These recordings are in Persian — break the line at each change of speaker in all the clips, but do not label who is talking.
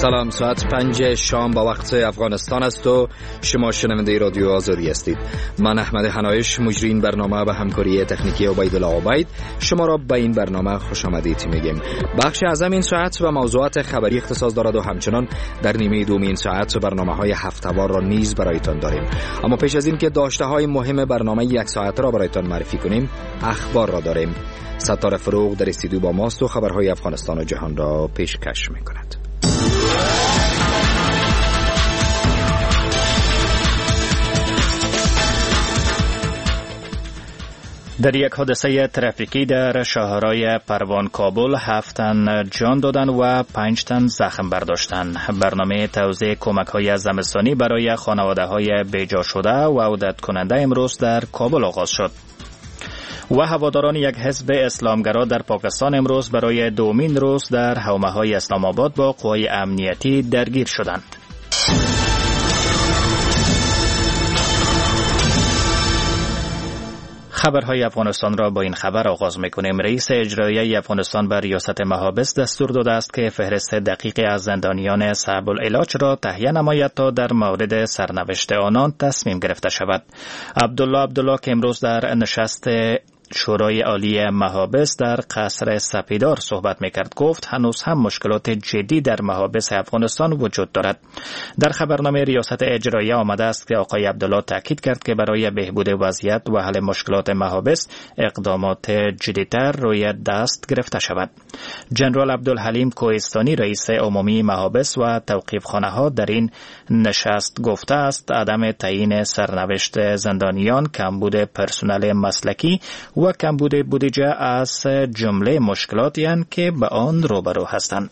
سلام، ساعت 5 شام با وقت افغانستان است و شما شنونده رادیو آزادی هستید. من احمد حنایش، مجری این برنامه به همکاری تکنیکی عبیدالله عبید شما را به این برنامه خوش آمدید میگیم. بخش اعظم این ساعت و موضوعات خبری اختصاص دارد و همچنان در نیمه دوم این ساعت برنامه‌های هفته‌وار را نیز برایتان داریم. اما پیش از این که داشته‌های مهم برنامه یک ساعت را برایتان معرفی کنیم، اخبار را داریم. ستاره فروغ در استودیو با ماست و خبرهای افغانستان و جهان را پیشکش می‌کند. در یک حادثه ترافیکی در شاهرای پروان کابل 7 تن جان دادند و 5 تن زخم برداشتند. برنامه توزیع کمک‌های زمستانی برای خانواده‌های بیجا شده و عودت کننده امروز در کابل آغاز شد. و هواداران یک حزب اسلامگرا در پاکستان امروز برای دومین روز در حومه‌های اسلام آباد با قوای امنیتی درگیر شدند. خبرهای افغانستان را با این خبر آغاز می‌کنیم. رئیس اجرایی افغانستان به ریاست محابس دستور داده است که فهرست دقیق از زندانیان صعب العلاج را تهیه نماید تا در مورد سرنوشت آنان تصمیم گرفته شود. عبدالله که امروز در نشست شورای عالی محابس در قصر سپیدار صحبت میکرد گفت هنوز هم مشکلات جدی در محابس افغانستان وجود دارد. در خبرنامه ریاست اجرایی آمده است که آقای عبدالله تاکید کرد که برای بهبود وضعیت و حل مشکلات محابس اقدامات جدی‌تر روی دست گرفته شود. جنرال عبدالحلیم کوهستانی رئیس عمومی محابس و توقیفخانه‌ها در این نشست گفته است عدم تعیین سرنوشت زندانیان، کمبود پرسنل مسلکی و کمبود بودجه از جمله مشکلاتی هستند که به آن روبرو هستند.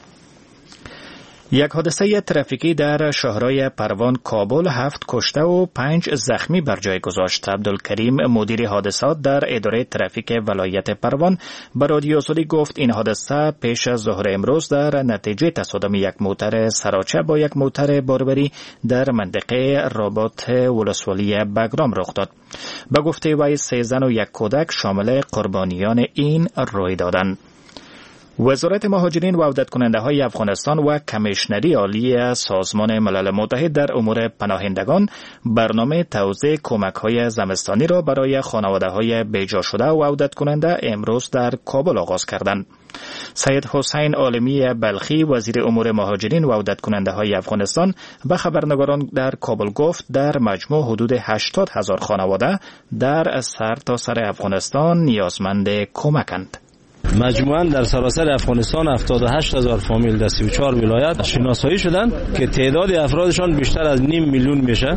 یک حادثه ترافیکی در شاهرای پروان کابل 7 کشته و 5 زخمی بر جای گذاشت. عبدالکریم مدیر حادثات در اداره ترافیک ولایت پروان به رادیو آزادی گفت این حادثه پیش از ظهر امروز در نتیجه تصادم یک موتر سراچه با یک موتر باربری در منطقه رابط ولسوالی بگرام رخ داد. به گفته وی 3 زن و 1 کودک شامل قربانیان این رویدادند. وزارت مهاجرین و عودت کننده های افغانستان و کمیشنری عالی سازمان ملل متحد در امور پناهندگان برنامه توزیع کمک های زمستانی را برای خانواده های بیجا شده و عودت کننده امروز در کابل آغاز کردند. سید حسین عالمی بلخی وزیر امور مهاجرین و عودت کننده های افغانستان به خبرنگاران در کابل گفت در مجموع حدود 80,000 خانواده در سرتاسر افغانستان نیازمند کمکند.
مجموعاً در سراسر افغانستان 78,000 فامیل در 34 ولایت شناسایی شدند که تعداد افرادشان بیشتر از 500,000 میشه.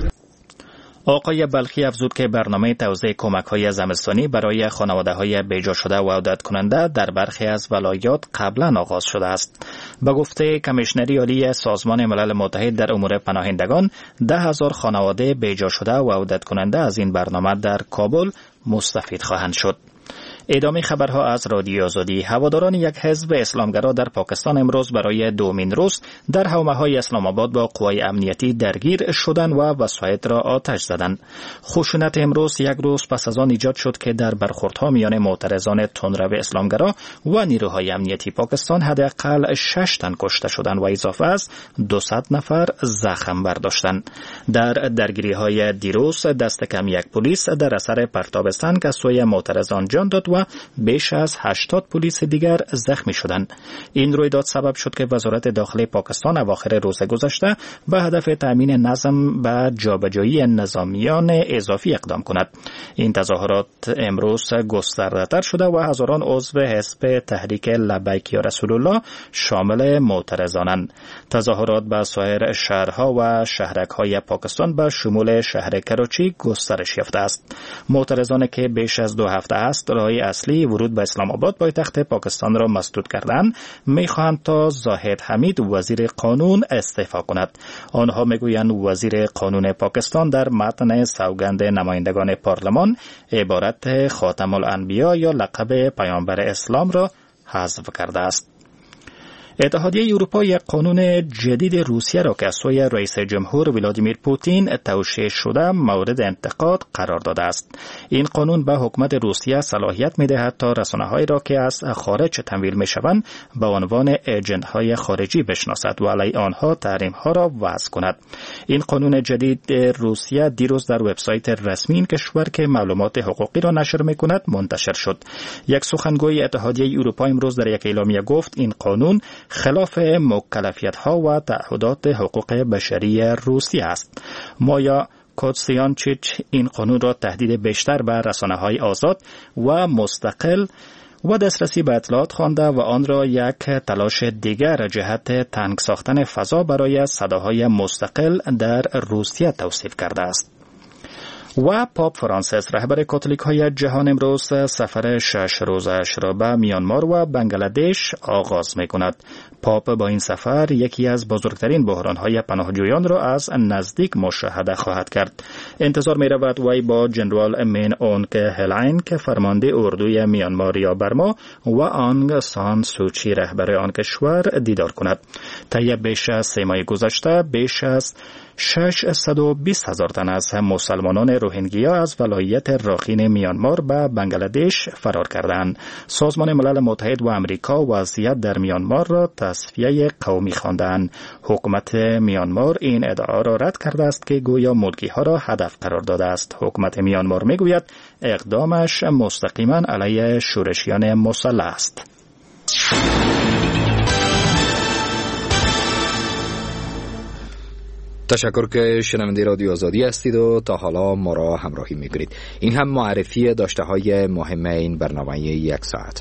آقای بلخی افزود که برنامه توزیع کمک‌های زمستانی برای خانواده‌های بیجا شده و عودت کننده در برخی از ولایات قبلا آغاز شده است. به گفته کمیشنری عالی سازمان ملل متحد در امور پناهندگان 10,000 خانواده بیجا شده و عودت کننده از این برنامه در کابل مستفید خواهند شد. ادامه خبرها از رادیو آزادی. هواداران یک حزب اسلامگرا در پاکستان امروز برای دومین روز در حومه‌های اسلام آباد با قوای امنیتی درگیر شدند و وسایط را آتش زدند. خشونت امروز یک روز پس از آن ایجاد شد که در برخوردها میان معترضان تندرو اسلامگرا و نیروهای امنیتی پاکستان حداقل 6 تن کشته شدند و اضافه از 200 نفر زخم برداشتند. در درگیری‌های دیروز دست کم یک پلیس در اثر پرتاب سنگ از سوی معترضان جان داد و بیش از 80 پلیس دیگر زخمی شدند. این رویداد سبب شد که وزارت داخلی پاکستان اواخر روز گذشته به هدف تامین نظم به جابجایی نظامیان اضافی اقدام کند. این تظاهرات امروز گسترده‌تر شده و هزاران عضو حزب تحریک لبیک یا رسول الله شامل معترضانند. تظاهرات به سایر شهرها و شهرک‌های پاکستان به شمول شهر کراچی گسترش یافته است. معترضان که بیش از 2 هفته است راه اصلی ورود به اسلام آباد پایتخت پاکستان را مسدود کردند، می‌خواهند تا زاهد حمید وزیر قانون استعفا کند. آنها میگویند وزیر قانون پاکستان در متن سوگند نمایندگان پارلمان عبارت خاتم الانبیا یا لقب پیامبر اسلام را حذف کرده است. اتحادیه اروپا یک قانون جدید روسیه را که از سوی رئیس جمهور ولادیمیر پوتین توشیح شده مورد انتقاد قرار داده است. این قانون به حکومت روسیه صلاحیت می‌دهد تا رسانه‌هایی را که از خارج تمویل می‌شوند به عنوان ایجنت‌های خارجی بشناسد و علیه آنها تحریم‌ها را وضع کند. این قانون جدید روسیه دیروز در وبسایت رسمی این کشور که معلومات حقوقی را نشر می‌کند منتشر شد. یک سخنگوی اتحادیه اروپا امروز در یک اعلامیه گفت این قانون خلاف مکلفیت‌ها و تعهدات حقوق بشری روسیه است. مایا کوتسیانچیچ این قانون را تهدید بیشتر به رسانه‌های آزاد و مستقل و دسترسی به اطلاعات خوانده و آن را یک تلاش دیگر جهت تنگ ساختن فضا برای صداهای مستقل در روسیه توصیف کرده است. و پاپ فرانسیس رهبر کاتولیک های جهان امروز سفر 6 روزش را به میانمار و بنگلادش آغاز می کند. پاپ با این سفر یکی از بزرگترین بحران های پناهجویان را از نزدیک مشاهده خواهد کرد. انتظار می رود وی با جنرال مین اونگ هلاین که فرمانده اردوی میانمار یا برما و آنگ سان سوچی رهبر آن کشور دیدار کند. طی بیش از 3 ماه گذشته بیش از 620,000 تن از مسلمانان روهینگیا از ولایت راخین میانمار به بنگلادش فرار کردند. سازمان ملل متحد و امریکا وضعیت در میانمار را تصفیه قومی خواندند. حکومت میانمار این ادعا را رد کرده است که گویا ملکی ها را هدف قرار داده است. حکومت میانمار میگوید اقدامش مستقیما علیه شورشیان مسلح است.
تشکر که شنونده رادیو آزادی هستید و تا حالا ما را همراهی میکنید. این هم معرفی داشته های مهم این برنامه 1 ساعت.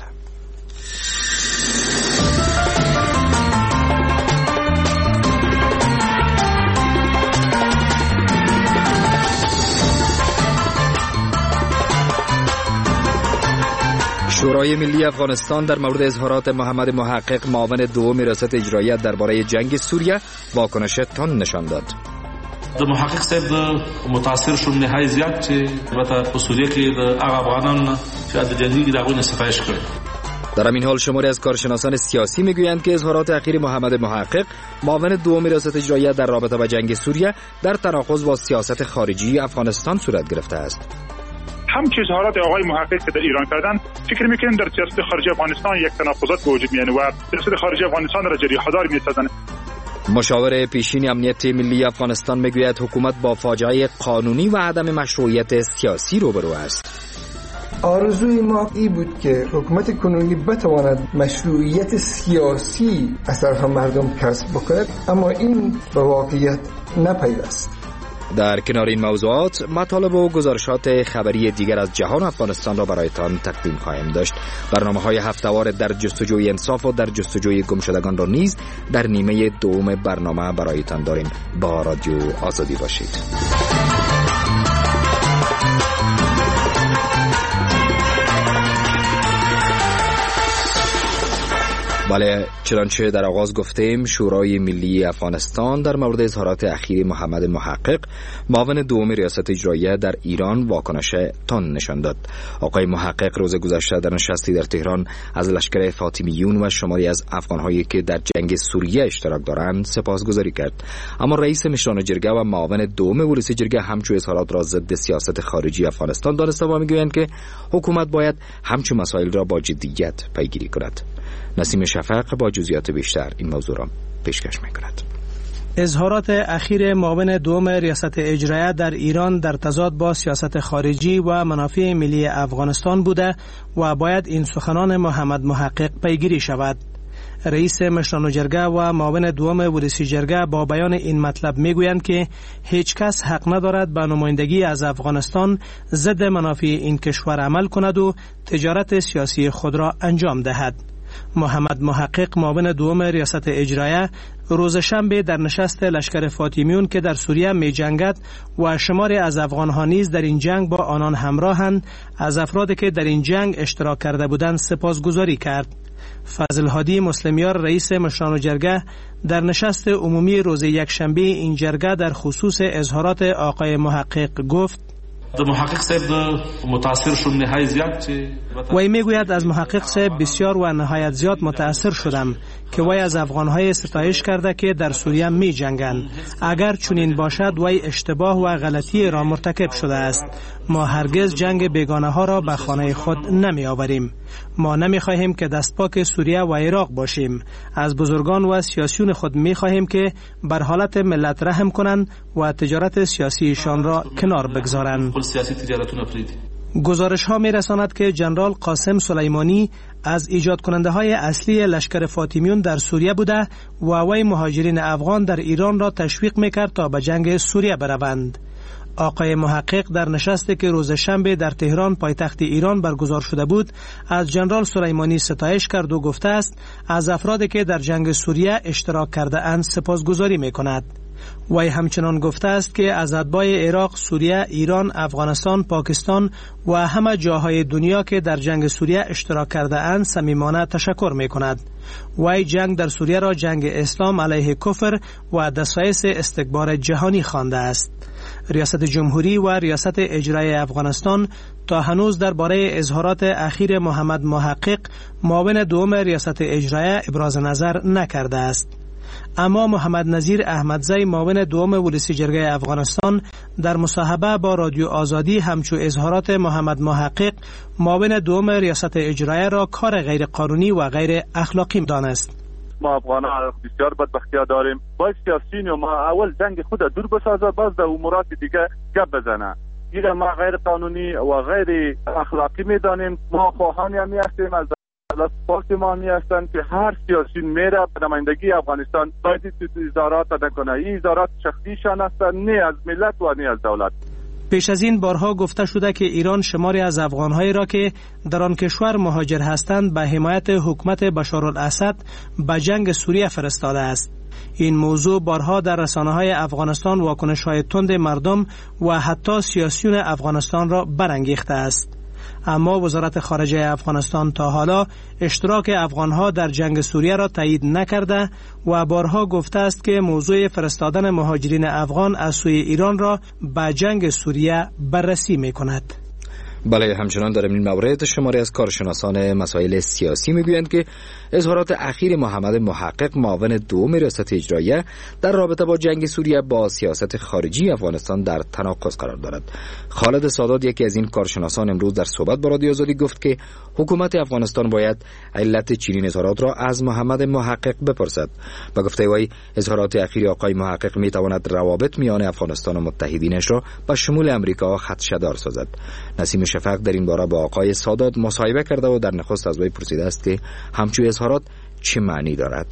شورای ملی افغانستان در مورد اظهارات محمد محقق معاون دوم ریاست اجرایی درباره جنگ سوریه واکنش تند نشان داد.
د محقق صاحب د متاثر شوم نهایی زیات چې البته په سوریه کې د هغه افغانان چې د جنگي د هغوی نه ستایش کړی.
در همین حال شماری از کارشناسان سیاسی میگویند که اظهارات اخیر محمد محقق معاون دوم ریاست اجرایی در رابطه با جنگ سوریه در تناقض با سیاست خارجی افغانستان صورت گرفته است.
همچه اظهارات آقای محقق که در ایران کردن فکر میکنیم در سیاست خارجی افغانستان یک تناقضات به وجود میاد و سیاست خارجی افغانستان را جریحه‌دار می‌سازند.
مشاور پیشین امنیت ملی افغانستان میگوید حکومت با فاجعه قانونی و عدم مشروعیت سیاسی روبرو است.
آرزوی ما این بود که حکومت کنونی بتواند مشروعیت سیاسی از طرف مردم کسب بکند، اما این به واقعیت نپیوست.
در کنار این موضوعات مطالب و گزارشات خبری دیگر از جهان افغانستان را برایتان تقدیم خواهیم داشت. برنامه‌های هفته‌وار در جستجوی انصاف و در جستجوی گمشدگان را نیز در نیمه دوم برنامه برایتان داریم. با رادیو آزادی باشید. بله، چنانچه در آغاز گفتیم شورای ملی افغانستان در مورد اظهارات اخیر محمد محقق معاون دوم ریاست اجرایی در ایران واکنش تند نشان داد. آقای محقق روز گذشته در نشستی در تهران از لشکر فاطمیون و شماری از افغان‌هایی که در جنگ سوریه اشتراک دارند سپاسگزاری کرد. اما رئیس مشران جرگه و معاون دوم ولس جرگه همچون اظهارات را ضد سیاست خارجی افغانستان دانسته و میگویند که حکومت باید همچون مسائل را با جدیت پیگیری کند. نسیم شفق با جزئیات بیشتر این موضوع را پیشکش می‌کند.
اظهارات اخیر معاون دوم ریاست اجرایی در ایران در تضاد با سیاست خارجی و منافع ملی افغانستان بوده و باید این سخنان محمد محقق پیگیری شود. رئیس مشران جرگه و معاون دوم ولسی جرگه با بیان این مطلب میگویند که هیچ کس حق ندارد به نمایندگی از افغانستان ضد منافع این کشور عمل کند و تجارت سیاسی خود را انجام دهد. محمد محقق معاون دوم ریاست اجرایی روز شنبه در نشست لشکر فاطمیون که در سوریه می جنگد و شماری از افغان‌ها نیز در این جنگ با آنان همراهند از افرادی که در این جنگ اشتراک کرده بودند سپاسگزاری کرد. فضل هادی مسلمیار رئیس مشران جرگه در نشست عمومی روز یکشنبه این جرگه در خصوص اظهارات آقای محقق گفت:
محقق صاحب متاثر شدم نهایت زیاد
وی میگوید از محقق صاحب بسیار و نهایت زیاد متاثر شدم که وی از افغانهای ستایش کرده که در سوریه می جنگند. اگر چنین باشد وی اشتباه و غلطی را مرتکب شده است. ما هرگز جنگ بیگانه ها را به خانه خود نمی آوریم. ما نمی خواهیم که دستپاک سوریه و عراق باشیم. از بزرگان و سیاسیون خود می خواهیم که بر حالت ملت رحم کنند و تجارت سیاسیشان را کنار بگذارند. گزارش ها می رساند که جنرال قاسم سلیمانی از ایجاد کننده های اصلی لشکر فاطمیون در سوریه بوده و وی مهاجرین افغان در ایران را تشویق می کرد تا به جنگ سوریه بروند. آقای محقق در نشستی که روز شنبه در تهران پایتخت ایران برگزار شده بود از جنرال سلیمانی ستایش کرد و گفته است از افرادی که در جنگ سوریه اشتراک کرده اند سپاسگزاری می کند. وی همچنان گفته است که از اتباع عراق، سوریه، ایران، افغانستان، پاکستان و همه جاهای دنیا که در جنگ سوریه اشتراک کرده اند صمیمانه تشکر می کند. وی جنگ در سوریه را جنگ اسلام علیه کفر و دسایس استکبار جهانی خوانده است. ریاست جمهوری و ریاست اجرایی افغانستان تا هنوز درباره اظهارات اخیر محمد محقق معاون دوم ریاست اجرایی ابراز نظر نکرده است. اما محمد نظیر احمدزی معاون دوم ولسی جرگه افغانستان در مصاحبه با رادیو آزادی همچو اظهارات محمد محقق معاون دوم ریاست اجرایی را کار غیر قانونی و غیر اخلاقی دانست.
ما افغانان بسیار بدبختی داریم. باید سیاسیون ما اول جنگ خود دور بسازه باز در امورات دیگه گپ بزنه. این ما غیر قانونی و غیر اخلاقی میدانیم. ما خواهان همی هستیم از دولت ما می هستند که هر سیاسی میره به نمایندگی افغانستان باید اظهارات نکنه. این اظهارات شخصیشان هستند، نه از ملت و نه از دولت.
پیش از این بارها گفته شده که ایران شماری از افغانهایی را که در آن کشور مهاجر هستند به حمایت حکومت بشارالاسد به جنگ سوریه فرستاده است. این موضوع بارها در رسانه‌های افغانستان واکنش‌های تند مردم و حتی سیاسیون افغانستان را برانگیخته است. اما وزارت خارجه افغانستان تا حالا اشتراک افغانها در جنگ سوریه را تایید نکرده و بارها گفته است که موضوع فرستادن مهاجرین افغان از سوی ایران را به جنگ سوریه بررسی می‌کند.
بله، همچنان در این مورد شماری از کارشناسان مسائل سیاسی میگویند که اظهارات اخیر محمد محقق معاون دوم ریاست اجراییه در رابطه با جنگ سوریه با سیاست خارجی افغانستان در تناقض قرار دارد. خالد سادات، یکی از این کارشناسان، امروز در صحبت با رادیو آزادی گفت که حکومت افغانستان باید علت چنین اظهارات را از محمد محقق بپرسد. با گفته وی اظهارات اخیر آقای محقق میتواند روابط میان افغانستان و متحدینش را به شمول امریکا خدشه‌دار سازد. نسیم شفق در این باره با آقای سادات مصاحبه کرده و در نخست از وی پرسیده است که همچون اظهارات چه معنی دارد.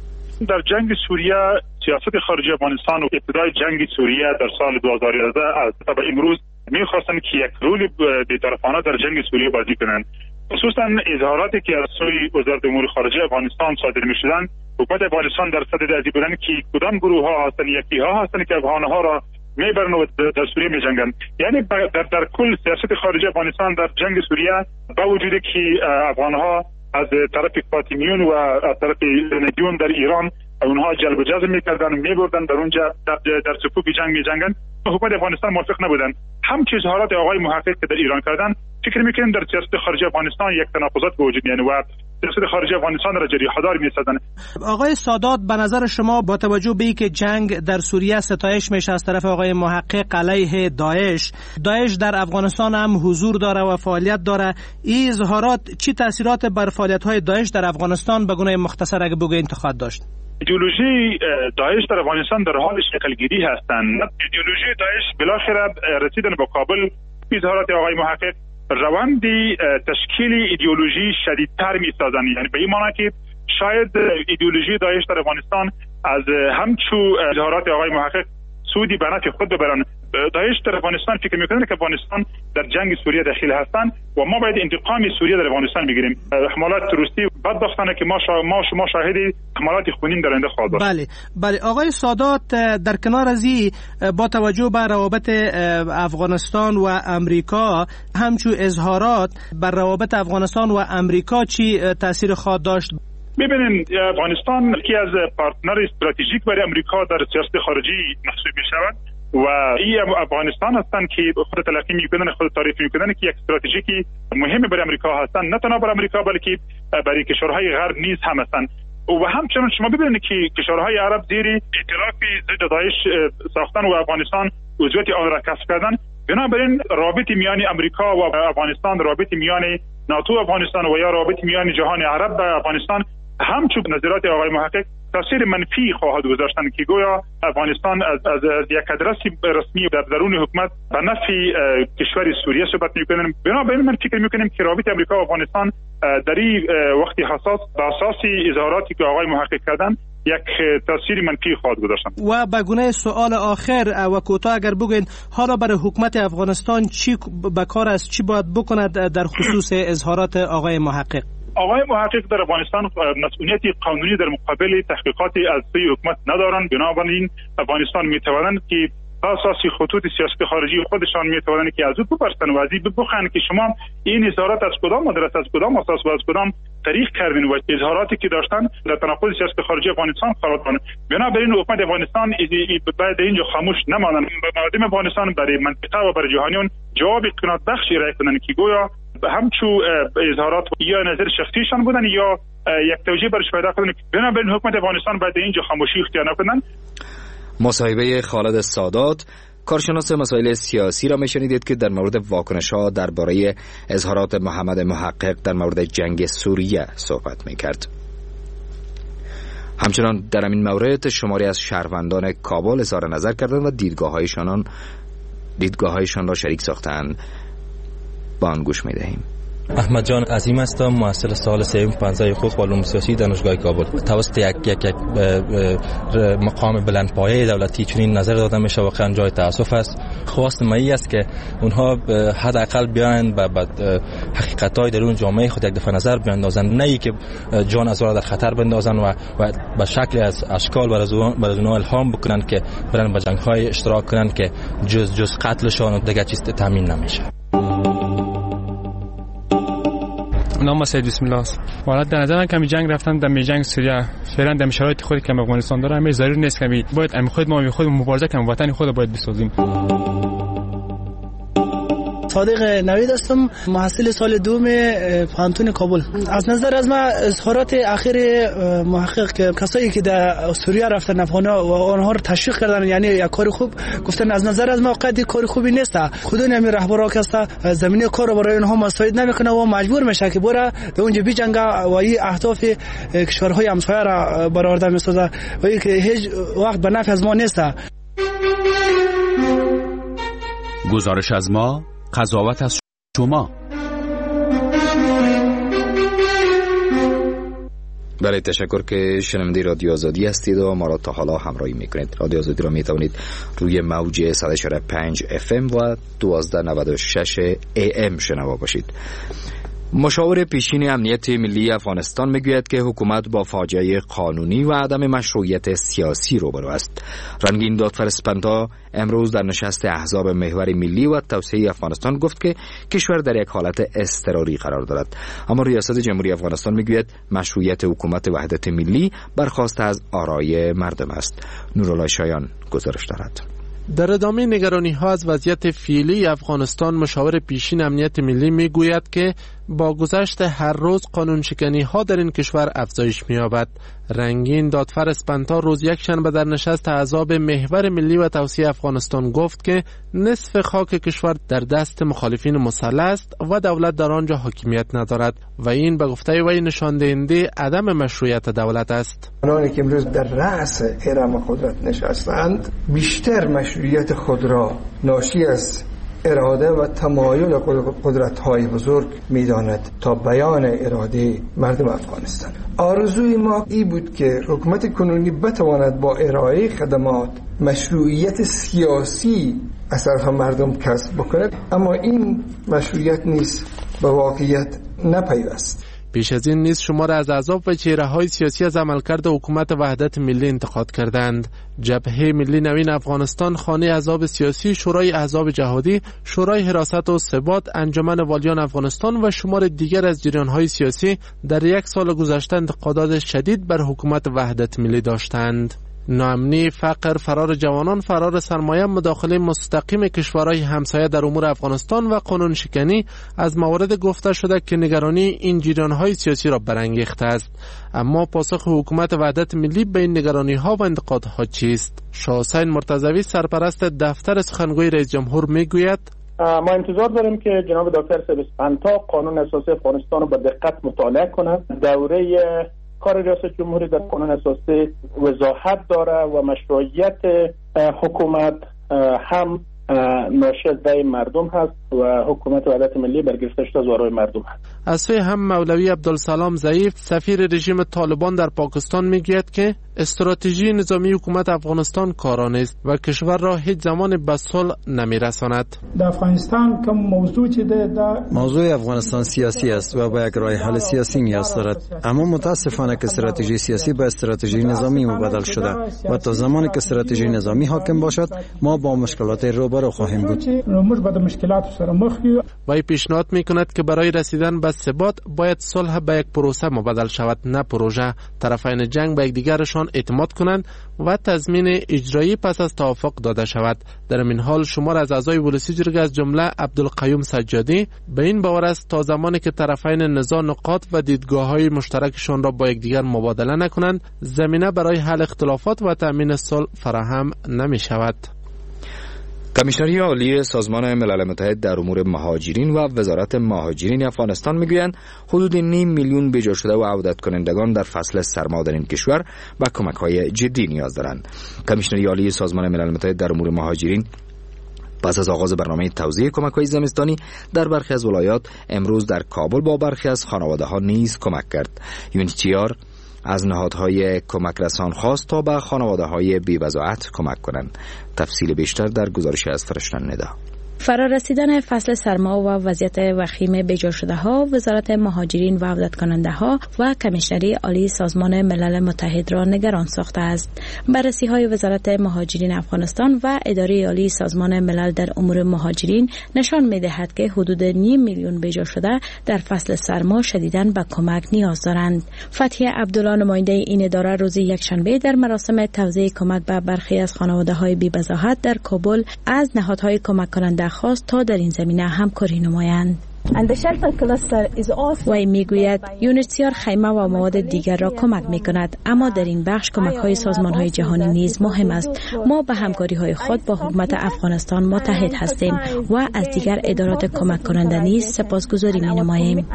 در جنگ سوریه سیاست خارجی افغانستان و ابتدای جنگ سوریه در سال 2011 از تا امروز می‌خواستند که یک رول بی‌طرفانه در جنگ سوریه بازی کنند. خصوصا اظهاراتی که از سوی وزارت امور خارجه افغانستان صادر می‌شدند، حکومت افغانستان در صدد از بودن که کدام گروه‌ها هستند، یکی‌ها هستند که افغان‌ها را میبرن و در سوریه میجنگن. یعنی در کل سیاست خارجی افغانستان در جنگ سوریه با وجود که افغان‌ها از طرف فاطمیون و از طرف زنگیون در ایران اونها جلب و جذب میکردن و میبردن در اونجا در صفوف جنگ میجنگن، حکومت افغانستان موافق نبودن. همچنین اظهارات آقای محقق که در ایران کردن فکر میکنم در سیاست خارجی افغانستان یک تناقضات به وجود میاد و سیاست خارجی افغانستان را جریحه‌دار میسازن.
آقای سادات، به نظر شما با توجه به اینکه جنگ در سوریه ستایش میشه از طرف آقای محقق علیه داعش در افغانستان هم حضور داره و فعالیت داره، این اظهارات چی تاثیرات بر فعالیت‌های داعش در افغانستان به گونه مختصر اگه بگوین خواهد داشت؟
ایدئولوژی داعش در افغانستان در حال شکلگیری هستند. ایدئولوژی داعش بالاخره رسیدن به کابل، اظهارات آقای محقق روندی تشکیل ایدئولوژی شدیدتر می‌سازند. یعنی به این معنی که شاید ایدئولوژی داعش در افغانستان از همچو اظهارات آقای محقق سودی به نفع خود ببرن. داعش در افغانستان فکر می‌کنه که افغانستان در جنگ سوریه داخل هستند و ما باید انتقام سوریه در افغانستان بگیریم. حملات تروریستی بدبختانه که ما شاهد حملات خونین در آینده خواهد بود.
بله آقای سادات، در کنار از این با توجه به روابط افغانستان و امریکا، همچون اظهارات بر روابط افغانستان و امریکا چی تاثیر خواهد داشت؟
ببینید، افغانستان یکی از پارتنر استراتژیک برای امریکا در سیاست خارجی محسوب می‌شود و این افغانستان هستند که خود تلقی میکنن، خود تعریف میکنن که یک استراتژیکی مهم برای امریکا هستند، نه تنها برای امریکا بلکه برای کشورهای غرب نیز هم هستند. و همچنین شما ببینید که کشورهای عرب زیر ائتلاف ضد داعش ساختن و افغانستان عضویت آن را کسب کردن. بنابراین رابطه میان امریکا و افغانستان، رابطه میان ناتو و افغانستان و یا رابطه میان جهان عرب و افغانستان همچون نظرات آقای محقق تاثیر منفی خواهد گذاشتن که گویا افغانستان از یک آدرس رسمی در درون حکومت به نفع کشور سوریه صحبت میکنن. بنابراین من فکر میکنم که رابطه امریکا و افغانستان در این وقت حساس به اساس اظهاراتی که آقای محقق کردن یک تاثیر منفی خواهد گذاشتن. و
به گونه سوال آخر و کوتاه اگر بگوین حالا برای حکومت افغانستان چی به کار است، چی باید بکند در خصوص اظهارات آقای محقق؟
آقای محقق در افغانستان مسئولیت قانونی در مقابل تحقیقات از سوی حکومت ندارند. بنابراین افغانستان میتوانند که اساس خطوط سیاست خارجی خودشان میتوانند که از او بپرسن و از این بخواهند که شما این اظهارات از کدام مدرسه، از کدام اساس و از کدام طریق کردین و اظهاراتی که داشتن در تناقض سیاست خارجی افغانستان قرار دادن. بنابراین حکومت افغانستان بعد اینجا خاموش نمانند. مردم افغانستان برای منطقه و برای جهانیان جواب قناعت بخشی ارائه کنند که گویا همچو اظهارات یا نظر شخصیشان بودن یا یک توجیه برش پیدا کنند. بنابراین حکومت افغانستان بعد اینجا خاموشی اختیار نکنند.
مصاحبه خالد سادات، کارشناس مسائل سیاسی را میشنیدید که در مورد واکنش‌ها درباره اظهارات محمد محقق در مورد جنگ سوریه صحبت میکرد. همچنان در این مورد شماری از شهروندان کابل اظهار نظر کردند و دیدگاه‌هایشان را شریک ساختند. با آن گوش می‌دهیم.
احمد جان عظیم هستم، محصل سال سوم پنځه حقوق و علوم سیاسی دانشگاه کابل. توسط یک مقام بلندپایه دولتی چنین نظر داده میشه واقعا جای تاسف است. خواست من است که اونها حداقل بیاین به حقیقت‌های درون جامعه خود یک دفعه نظر بیاندازند، نه ای که جان از را در خطر بندازند و به شکل از اشکال بر از اونها الهام بکنند که برن به جنگ‌های اشتراک کنند که جز قتلشان و دیگر چیز تامین نمیشه.
نام سید بسم الله است. والا در نظر کمی جنگ رفتن در جنگ سوریه فعلا در شرایط خودی که افغانستان داره همه ضروری نیست که باید خود ما خود مبارزه کنیم، وطن خود باید بسازیم.
صادق نوید هستم، محصل سال دوم پانتون کابل. از نظر از ما اظهارات اخیر محقق که کسایی که در سوریه رفتن افغانا و آنها رو تشویق کردن یعنی یک کار خوب گفتن، از نظر از ما قدی کار خوبی نیست. خودن همین رهبرا که است زمینه کار برای اونها مساعد نمیکنه و مجبور میشه که بره در اونجا بجنگه و این اهداف کشورهای همسایه را برآورده میسازه و این که هیچ وقت به نفع از ما نیست.
گزارش از ما، قضاوت از شما.
بله، تشکر که شنونده رادیو آزادی هستید و ما را تا حالا همراهی میکنید. رادیو آزادی را میتوانید روی موج 100.5 FM و 1296 AM شنوا باشید. مشاور پیشین امنیت ملی افغانستان میگوید که حکومت با فاجعه قانونی و عدم مشروعیت سیاسی روبرو است. رنگین دادفر اسپنتا امروز در نشست احزاب محور ملی و توسعه افغانستان گفت که کشور در یک حالت اضطراری قرار دارد، اما ریاست جمهوری افغانستان میگوید مشروعیت حکومت وحدت ملی برخواسته از آرای مردم است. نورالله شایان گزارش دارد.
در ادامه نگرانی ها از وضعیت فعلی افغانستان، مشاور پیشین امنیت ملی می گوید که با گذشت هر روز قانون شکنی ها در این کشور افزایش می یابد. رنگین دادفر اسپنتا روز یکشنبه در نشست احزاب محور ملی و توسعه افغانستان گفت که نصف خاک کشور در دست مخالفین مسلح است و دولت در آنجا حاکمیت ندارد و این به گفته وی نشان دهنده عدم مشروعیت دولت است.
آنانی که امروز در رأس هرم قدرت نشستند بیشتر مشروعیت خود را ناشی از اراده و تمایل قدرت‌های بزرگ می‌داند تا بیان اراده مردم افغانستان. آرزوی ما این بود که حکومت کنونی بتواند با ارائه خدمات مشروعیت سیاسی از طرف مردم کسب بکند، اما این مشروعیت نیست، به واقعیت نپیوست.
پیش از این نیز شمار از احزاب و چهره‌های سیاسی از عملکرد حکومت وحدت ملی انتقاد کردند. جبهه ملی نوین افغانستان، خانه احزاب سیاسی، شورای احزاب جهادی، شورای حراست و ثبات، انجمن والیان افغانستان و شمار دیگر از جریان‌های سیاسی در یک سال گذشته انتقادات شدید بر حکومت وحدت ملی داشتند. ناامنی، فقر، فرار جوانان، فرار سرمایه، مداخله مستقیم کشورهای همسایه در امور افغانستان و قانون شکنی از موارد گفته شده که نگرانی این جریان‌های سیاسی را برانگیخته است. اما پاسخ حکومت وحدت ملی به این نگرانی‌ها و انتقادها چیست؟ شاه حسین مرتضوی سرپرست دفتر سخنگوی رئیس جمهور میگوید
ما انتظار داریم که جناب دکتر سبسپنتا قانون اساسی افغانستان رو به دقت مطالعه کنند. دوره کار ریاست جمهوری در قانون اساسی وضاحت داره و مشروعیت حکومت هم ناشی از رأی مردم هست و حکومت وحدت ملی برگرفته شده از آرای مردم هست.
از سوی هم مولوی عبدالسلام ضعیف سفیر رژیم طالبان در پاکستان میگوید که استراتژی نظامی حکومت افغانستان کارانه است و کشور را هیچ زمان به صلح نمیرساند.
در افغانستان کوم موضوع چې ده
موضوع افغانستان سیاسی است و با یک راه حل سیاسی نیاز دارد، اما متاسفانه که استراتژی سیاسی به استراتژی نظامی مبادل شده و تا زمانی که استراتژی نظامی حاکم باشد ما با مشکلات روبرو خواهیم بود.
وی پیشنهاد میکند که برای رسیدن به ثبات باید صلح به یک پروسه مبادل شود، نه پروژه. طرفین جنگ به یکدیگرشان اعتماد کنند و تضمین اجرایی پس از توافق داده شود. در این حال شمار از اعضای ولسی جرگه از جمله عبدالقیوم سجادی به این باور است تا زمانی که طرفین نزاع نقاط و دیدگاه‌های مشترکشان را با یکدیگر مبادله نکنند، زمینه برای حل اختلافات و تأمین صلح فراهم نمی شود.
کمیشنری عالی سازمان ملل متحد در امور مهاجرین و وزارت مهاجرین افغانستان میگویند حدود 9 میلیون بجا شده و عودت کنندگان در فصل سرما در این کشور به کمک‌های جدی نیاز دارند. کمیشنری عالی سازمان ملل متحد در امور مهاجرین پس از آغاز برنامه توزیع کمک‌های زمستانی در برخی از ولایات امروز در کابل با برخی از خانواده‌ها نیز کمک کرد. UNHCR از نهادهای کمک رسان خواست تا به خانواده‌های بی‌وضاحت کمک کنند. تفصیل بیشتر در گزارش از فرشتن ندا.
فرارسیدن فصل سرما و وضعیت وخیم بجا شده ها، وزارت مهاجرین و عودت کننده ها و کمیشنری عالی سازمان ملل متحد را نگران ساخته است. بررسی های وزارت مهاجرین افغانستان و اداره عالی سازمان ملل در امور مهاجرین نشان می دهد که حدود 9 میلیون بجا شده در فصل سرما شدیداً به کمک نیاز دارند. فتحی عبدالله نماینده این اداره روز یکشنبه در مراسم توزیع کمک به برخی از خانواده های بی‌وضاحت در کابل از نهادهای کمک کننده خواست تا در این زمینه همکاری نمایند. وی میگوید یونیسیار خیمه و مواد دیگر را کمک می کند، اما در این بخش کمک های سازمان های جهانی نیز مهم است. ما به همکاری های خود با حکومت افغانستان متحد هستیم و از دیگر ادارات کمک کننده نیز سپاسگزاری می نماییم.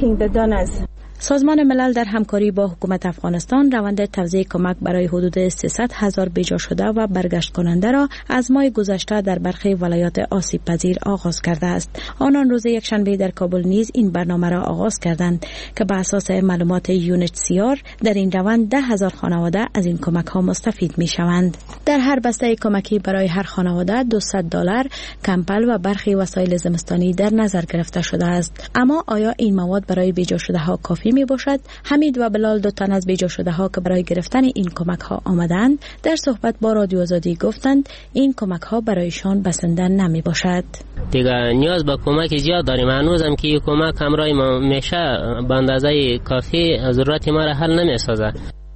سازمان ملل در همکاری با حکومت افغانستان روند توزیع کمک برای حدود 300,000 بجا شده و برگشت کننده را از ماه گذشته در برخی ولایات آسیب پذیر آغاز کرده است. آنان روز یکشنبه در کابل نیز این برنامه را آغاز کردند که بر اساس معلومات UNHCR در این روند 10,000 خانواده از این کمک ها مستفید می شوند. در هر بسته کمکی برای هر خانواده $200 کمپل و برخی وسایل زمستانی در نظر گرفته شده است. اما آیا این مواد برای بجا شده ها کافی می باشد؟ حمید و بلال، دو تن از بجا شده ها که برای گرفتن این کمک ها آمدند، در صحبت با رادیو آزادی گفتند این کمک ها برایشان بسنده نمی باشد.
دیگه نیاز به کمک زیاد داریم. هنوزم که این کمک همراه ما میشه به اندازه کافی ضرورت ما را حل نمی سازه.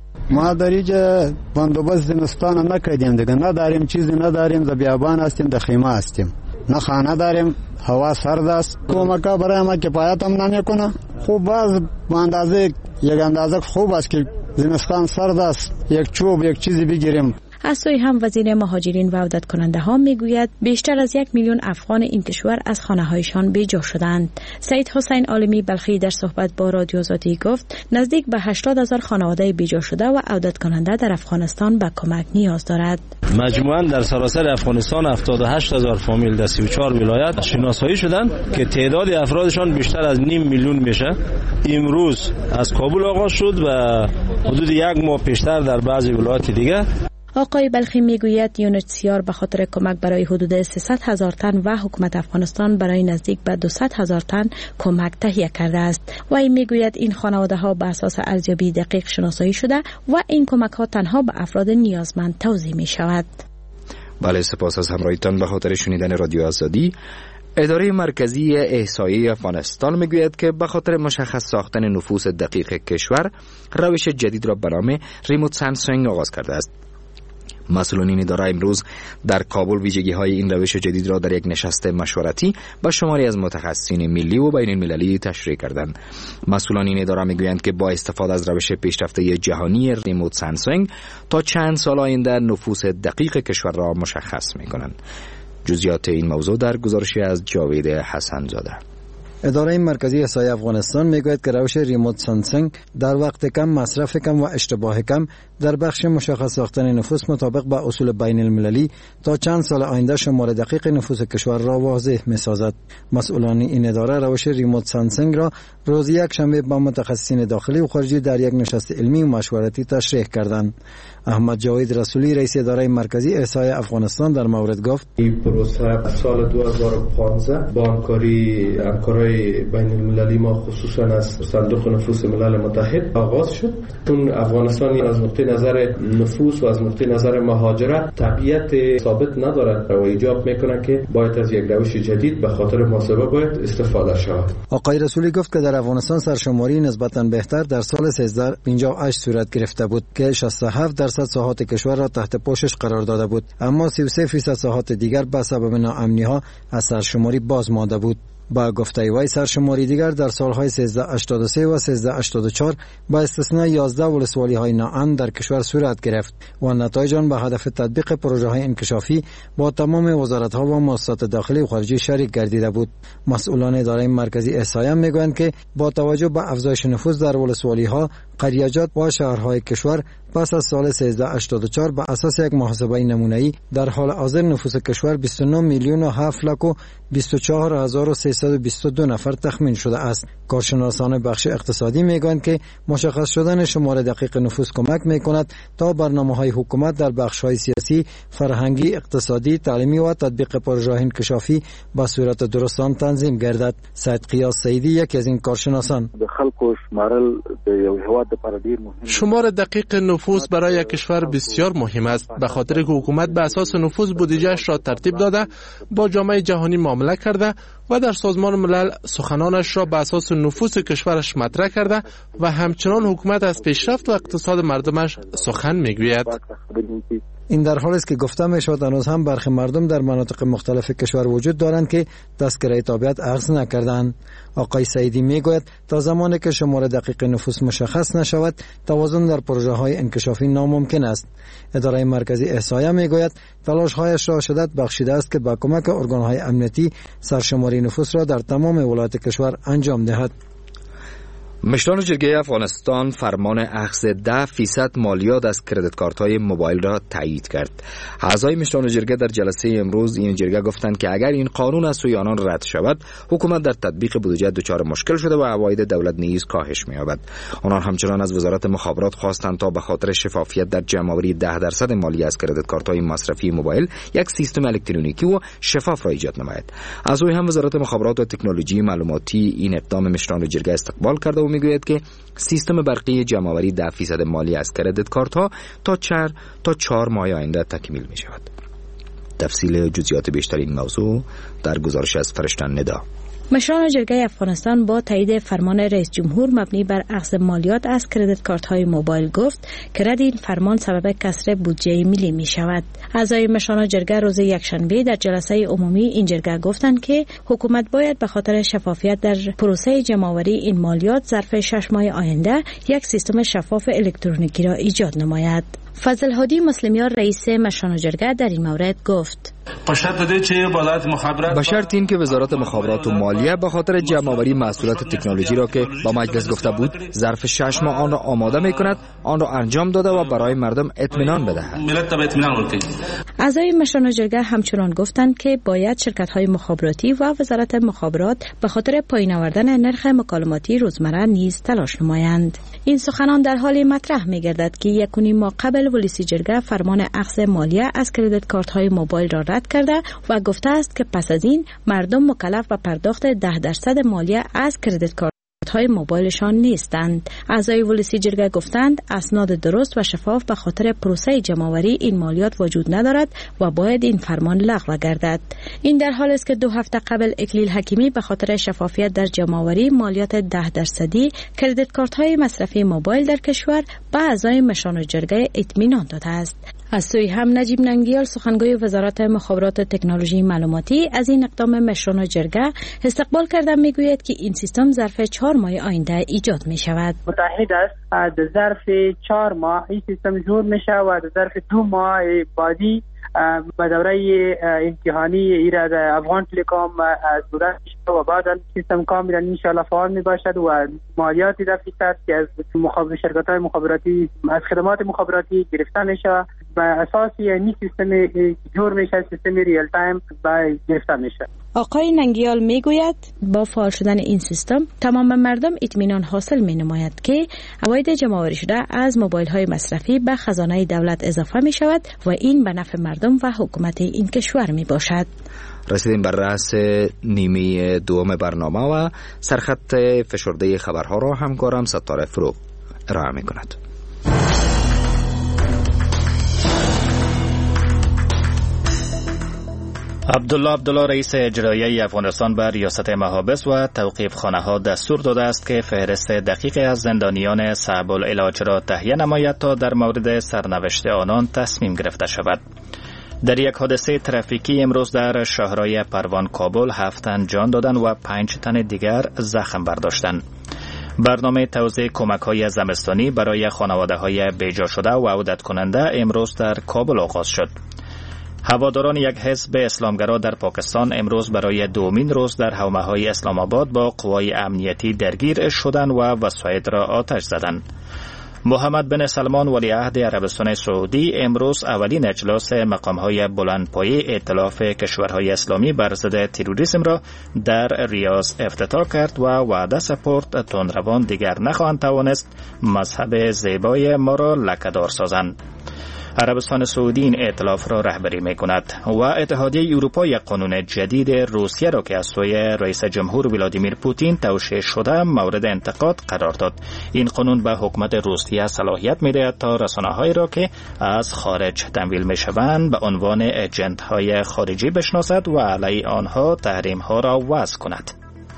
ما در اینجا بندوبست زمستان نکردیم دیگه، نداریم چیزی، نداریم، در بیابان هستیم، در خیمه هستیم، نه خانه داریم، هوا سرد است. کمکا برای ما کفایت هم نمیکنه. خوب باز به اندازه یک اندازه خوب است که زمستان سرد است، یک چوب یک چیزی بگیریم.
از سوی هم وزیر مهاجرین و عودت کننده ها میگوید بیشتر از 1 میلیون افغان این کشور از خانه هایشان بیجا شدند. سید حسین عالمی بلخی در صحبت با رادیو آزادی گفت نزدیک به 80,000 خانواده بیجا شده و عودت کننده در افغانستان به کمک نیاز دارد.
مجموعاً در سراسر افغانستان 78,000 فامیل در 34 ولایت شناسایی شدند که تعداد افرادشان بیشتر از 9 میلیون میشه. امروز از کابل آغاز شد و حدود 1 ماه پیشتر در بعضی ولایات دیگه.
آقای بلخی میگوید UNHCR به خاطر کمک برای حدود 300,000 تن و حکومت افغانستان برای نزدیک به 200,000 تن کمک تهیه کرده است. و این میگوید این خانواده ها به اساس ارزیابی دقیق شناسایی شده و این کمک ها تنها به افراد نیازمند توزیع می شود.
بله، سپاس از همراهیتان به خاطر شنیدن رادیو آزادی. اداره مرکزی احصایه افغانستان میگوید که به خاطر مشخص ساختن نفوس دقیق کشور روش جدید را به نام ریموت سنسینگ آغاز کرده است. مسئولان این اداره امروز در کابل ویژگی‌های این روش جدید را در یک نشست مشورتی با شماری از متخصصین ملی و بین المللی تشریح کردند. مسئولان این اداره میگویند که با استفاده از روش پیشرفته جهانی ریموت سنسینگ تا چند سال آینده نفوس دقیق کشور را مشخص می‌کنند. جزئیات این موضوع در گزارشی از جاوید حسن زاده.
اداره مرکزی احصای افغانستان میگوید که روش ریموت سنسینگ در وقت کم، مصرف کم و اشتباه کم در بخش مشخص ساختن نفوس مطابق با اصول بین المللی تا چند سال آینده شمار دقیق نفوس کشور را واضح می‌سازد. مسئولان این اداره روش ریموت سنسینگ را روز یک شنبه با متخصصین داخلی و خارجی در یک نشست علمی و مشورتی تشریح کردند. احمد جاوید رسولی رئیس اداره مرکزی احصای افغانستان در مورد گفت:
این پروسه سال 2015 با همکارای بین المللی ما خصوصا از صندوق نفوس ملل متحد آغاز شد. چون افغانستان از نقطه نظر نفوس و از نقطه نظر مهاجرت طبیعت ثابت ندارد و ایجاب میکنه که باید از یک روش جدید به خاطر محاسبه باید استفاده شود.
آقای رسولی گفت که در افغانستان سرشماری نسبتاً بهتر در سال 1358 صورت گرفته بود که 67% ساحات کشور را تحت پوشش قرار داده بود، اما 33% ساحات دیگر به سبب ناامنی‌ها از سرشماری باز مانده بود. با گفته وی سرشماری دیگر در سالهای 1383 و 1384 با استثنای 11 ولسوالی‌های ناامن در کشور صورت گرفت و نتایج آن به هدف تطبیق پروژه‌های انکشافی با تمام وزارت‌ها و مؤسسات داخلی و خارجی شریک گردیده بود. مسئولان اداره مرکزی احصایه میگویند که با توجه به افزایش نفوذ در ولسوالی‌ها، قریاجات و شهرهای کشور پس از سال 1384 به اساس یک محاسبه نمونه‌ای در حال حاضر نفوس کشور 29 میلیون و 7 لک و 24322 نفر تخمین شده است. کارشناسان بخش اقتصادی میگویند که مشخص شدن شمار دقیق نفوس کمک میکند تا برنامه‌های حکومت در بخش‌های سیاسی، فرهنگی، اقتصادی، تعلیمی و تطبیق پروژه‌های انکشافی به صورت درستان تنظیم گردد. سید قیاس سیدی یکی از این کارشناسان:
شمار دقیق نفوس برای کشور بسیار مهم است، به خاطر که حکومت به اساس نفوس بودجه‌اش را ترتیب داده، با جامعه جهانی معامله کرده و در سازمان ملل سخنانش را به اساس نفوس کشورش مطرح کرده و همچنان حکومت از پیشرفت و اقتصاد مردمش سخن میگوید.
این در حالی است که گفته میشود هنوز هم برخی مردم در مناطق مختلف کشور وجود دارند که دستگیری تابعیت اخذ نکردند. آقای سعیدی میگوید تا زمانی که شمار دقیق نفوس مشخص نشود، توازن در پروژه های انکشافی ناممکن است. اداره مرکزی احصایه میگوید تلاش‌هایش را شدت بخشیده است که با کمک ارگان‌های امنیتی سرشماری نفوس را در تمام ولایات کشور انجام دهد.
مشران جرگه افغانستان فرمان اخذ 10% مالیات از کردیت کارت‌های موبایل را تایید کرد. اعضای مشران جرگه در جلسه امروز این جرگه گفتند که اگر این قانون از سوی آنان رد شود، حکومت در تطبیق بودجه دچار مشکل شده و عواید دولت نیز کاهش می‌یابد. آنان همچنان از وزارت مخابرات خواستند تا به خاطر شفافیت در جمع‌آوری 10% مالیه از کردیت کارت‌های مصرفی موبایل یک سیستم الکترونیکی و شفاف را ایجاد نماید. اعضای هم وزارت مخابرات و تکنولوژی معلوماتی این اقدام مشران جرگه استقبال کرده و میگوید که سیستم برقی جمع‌آوری 10% مالیه از کردیت کارت‌ها تا 4 ماه آینده تکمیل می شود. تفصیل جزئیات بیشتر این موضوع در گزارش از فرشتن ندا.
مشران جرگه افغانستان با تایید فرمان رئیس جمهور مبنی بر اخذ مالیات از کردیت کارت های موبایل گفت که رد این فرمان سبب کسر بودجه ملی می شود. اعضای مشران جرگه روز یکشنبه در جلسه عمومی این جرگه گفتند که حکومت باید به خاطر شفافیت در پروسه جمع‌آوری این مالیات ظرف 6 ماه آینده یک سیستم شفاف الکترونیکی را ایجاد نماید. فضل هادی مسلمیار رئیس مشران جرگه در این مورد گفت:
به شرط این که وزارت مخابرات و مالیه به خاطر جمع‌آوری محصولات تکنولوژی را که با مجلس گفته بود ظرف 6 ماه آن را آماده می‌کند، آن را انجام داده و برای مردم اطمینان بدهد.
اعضای مشران جرگه همچنان گفتند که باید شرکت‌های مخابراتی و وزارت مخابرات به خاطر پایین آوردن نرخ مکالماتی روزمره نیز تلاش نمایند. این سخنان در حال مطرح می‌گردد که 1.5 ماه قبل ولسی جرگه فرمان اخذ مالیه از کردیت کارت‌های موبایل را رد کرده و گفته است که پس از این مردم مکلف به پرداخت 10% مالیه از کردیت کارت‌های موبایلشان نیستند. اعضای ولسی جرگه گفتند اسناد درست و شفاف به خاطر پروسه جمع‌آوری این مالیات وجود ندارد و باید این فرمان لغو گردد. این در حالی است که 2 هفته قبل اکلیل حکیمی به خاطر شفافیت در جمع‌آوری مالیات 10% کردیت کارت‌های مصرفی موبایل در کشور به اعضای مشران جرگه اطمینان داده است. از سوی هم نجیب ننگیال سخنگوی وزارت مخابرات و تکنولوژی معلوماتی از این اقدام مشران جرگه استقبال کرده میگوید که این سیستم ظرف 4 ماه آینده ایجاد می شود.
متحد است در ظرف 4 ماه این سیستم جور می شود و ظرف 2 ماه بعدی به دوره امتحانی ایراد افغان تلکام صورت شد و بعد سیستم کاملا انشاءالله فعال می باشد و مالیاتی دفعی است که از شرکت‌های مخابراتی از خدمات مخابراتی گرفته می شود و اساسی این سیستم جور می شود، سیستم ریل تایم گرفته می شود.
آقای ننگیال می گوید با فعال شدن این سیستم تمام مردم اطمینان حاصل می نماید که عواید جمع‌آوری شده از موبایل های مصرفی به خزانه دولت اضافه می شود و این به نفع مردم و حکومت این کشور می باشد.
رسیدیم بر رأس نیمه دوم برنامه و سرخط فشرده خبرها را همکارم ستاره فروغ ارائه می کند.
عبدالله رئیس اجرایی افغانستان بر ریاست محابس و توقیف خانه ها دستور داده است که فهرست دقیق از زندانیان صعب العلاج را تهیه نماید تا در مورد سرنوشت آنان تصمیم گرفته شود. در یک حادثه ترافیکی امروز در شاهراه پروان کابل 7 تن جان دادند و 5 تن دیگر زخم برداشتند. برنامه توزیع کمک‌های زمستانی برای خانواده‌های بیجا شده و عودت کننده امروز در کابل آغاز شد. هواداران یک حزب اسلامگرا در پاکستان امروز برای دومین روز در حومه‌های اسلام آباد با قوای امنیتی درگیر شدند و وسایط را آتش زدند. محمد بن سلمان ولیعهد عربستان سعودی امروز اولین اجلاس مقام‌های بلندپایه ائتلاف کشورهای اسلامی بر ضد تروریسم را در ریاض افتتاح کرد و وعده سپرد تندروان دیگر نخواهند توانست مذهب زیبای ما را لکه‌دار سازند. عربستان سعودی این ائتلاف را رهبری می کند و اتحادیه اروپا یک قانون جدید روسیه را که از سوی رئیس جمهور ولادیمیر پوتین توشیح شده مورد انتقاد قرار داد. این قانون به حکومت روسیه صلاحیت می دهد تا رسانه‌هایی را که از خارج تمویل می شوند به عنوان ایجنت‌های خارجی بشناسد و علیه آنها تحریم‌ها را وضع کند.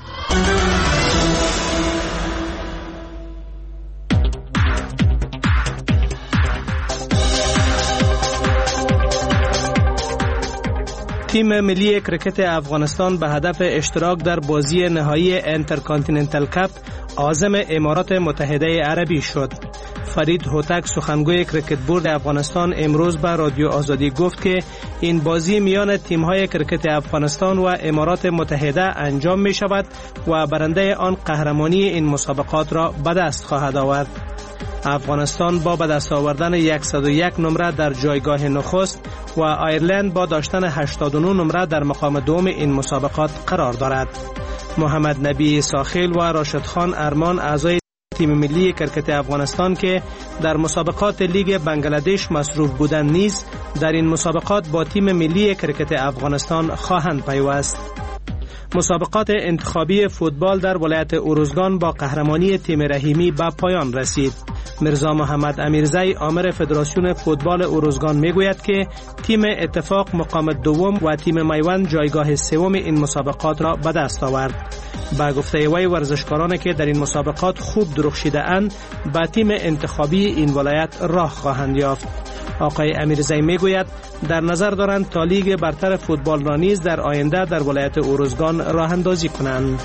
تیم ملی کرکت افغانستان به هدف اشتراک در بازی نهایی انترکانتیننتال کاپ عازم امارات متحده عربی شد. فرید هوتک سخنگوی کرکت بورد افغانستان امروز به رادیو آزادی گفت که این بازی میان تیم‌های کرکت افغانستان و امارات متحده انجام می شود و برنده آن قهرمانی این مسابقات را به دست خواهد آورد. افغانستان با به دست آوردن 101 نمره در جایگاه نخست و ایرلند با داشتن 89 نمره در مقام دوم این مسابقات قرار دارد. محمد نبی ساخیل و راشد خان ارمان اعضای تیم ملی کرکت افغانستان که در مسابقات لیگ بنگلادش مصروف بودند نیز در این مسابقات با تیم ملی کرکت افغانستان خواهند پیوست. مسابقات انتخابی فوتبال در ولایت اوروزگان با قهرمانی تیم رحیمی به پایان رسید. مرزا محمد امیرزی آمر فدراسیون فوتبال اوروزگان میگوید که تیم اتفاق مقام دوم و تیم میوند جایگاه سوم این مسابقات را به دست آورد. با گفته وی ورزشکارانی که در این مسابقات خوب درخشیده اند به تیم انتخابی این ولایت راه خواهند یافت. آقای امیرزی میگوید در نظر دارند تا لیگ برتر فوتبال را نیز در آینده در ولایت اوروزگان راه اندازی کنند.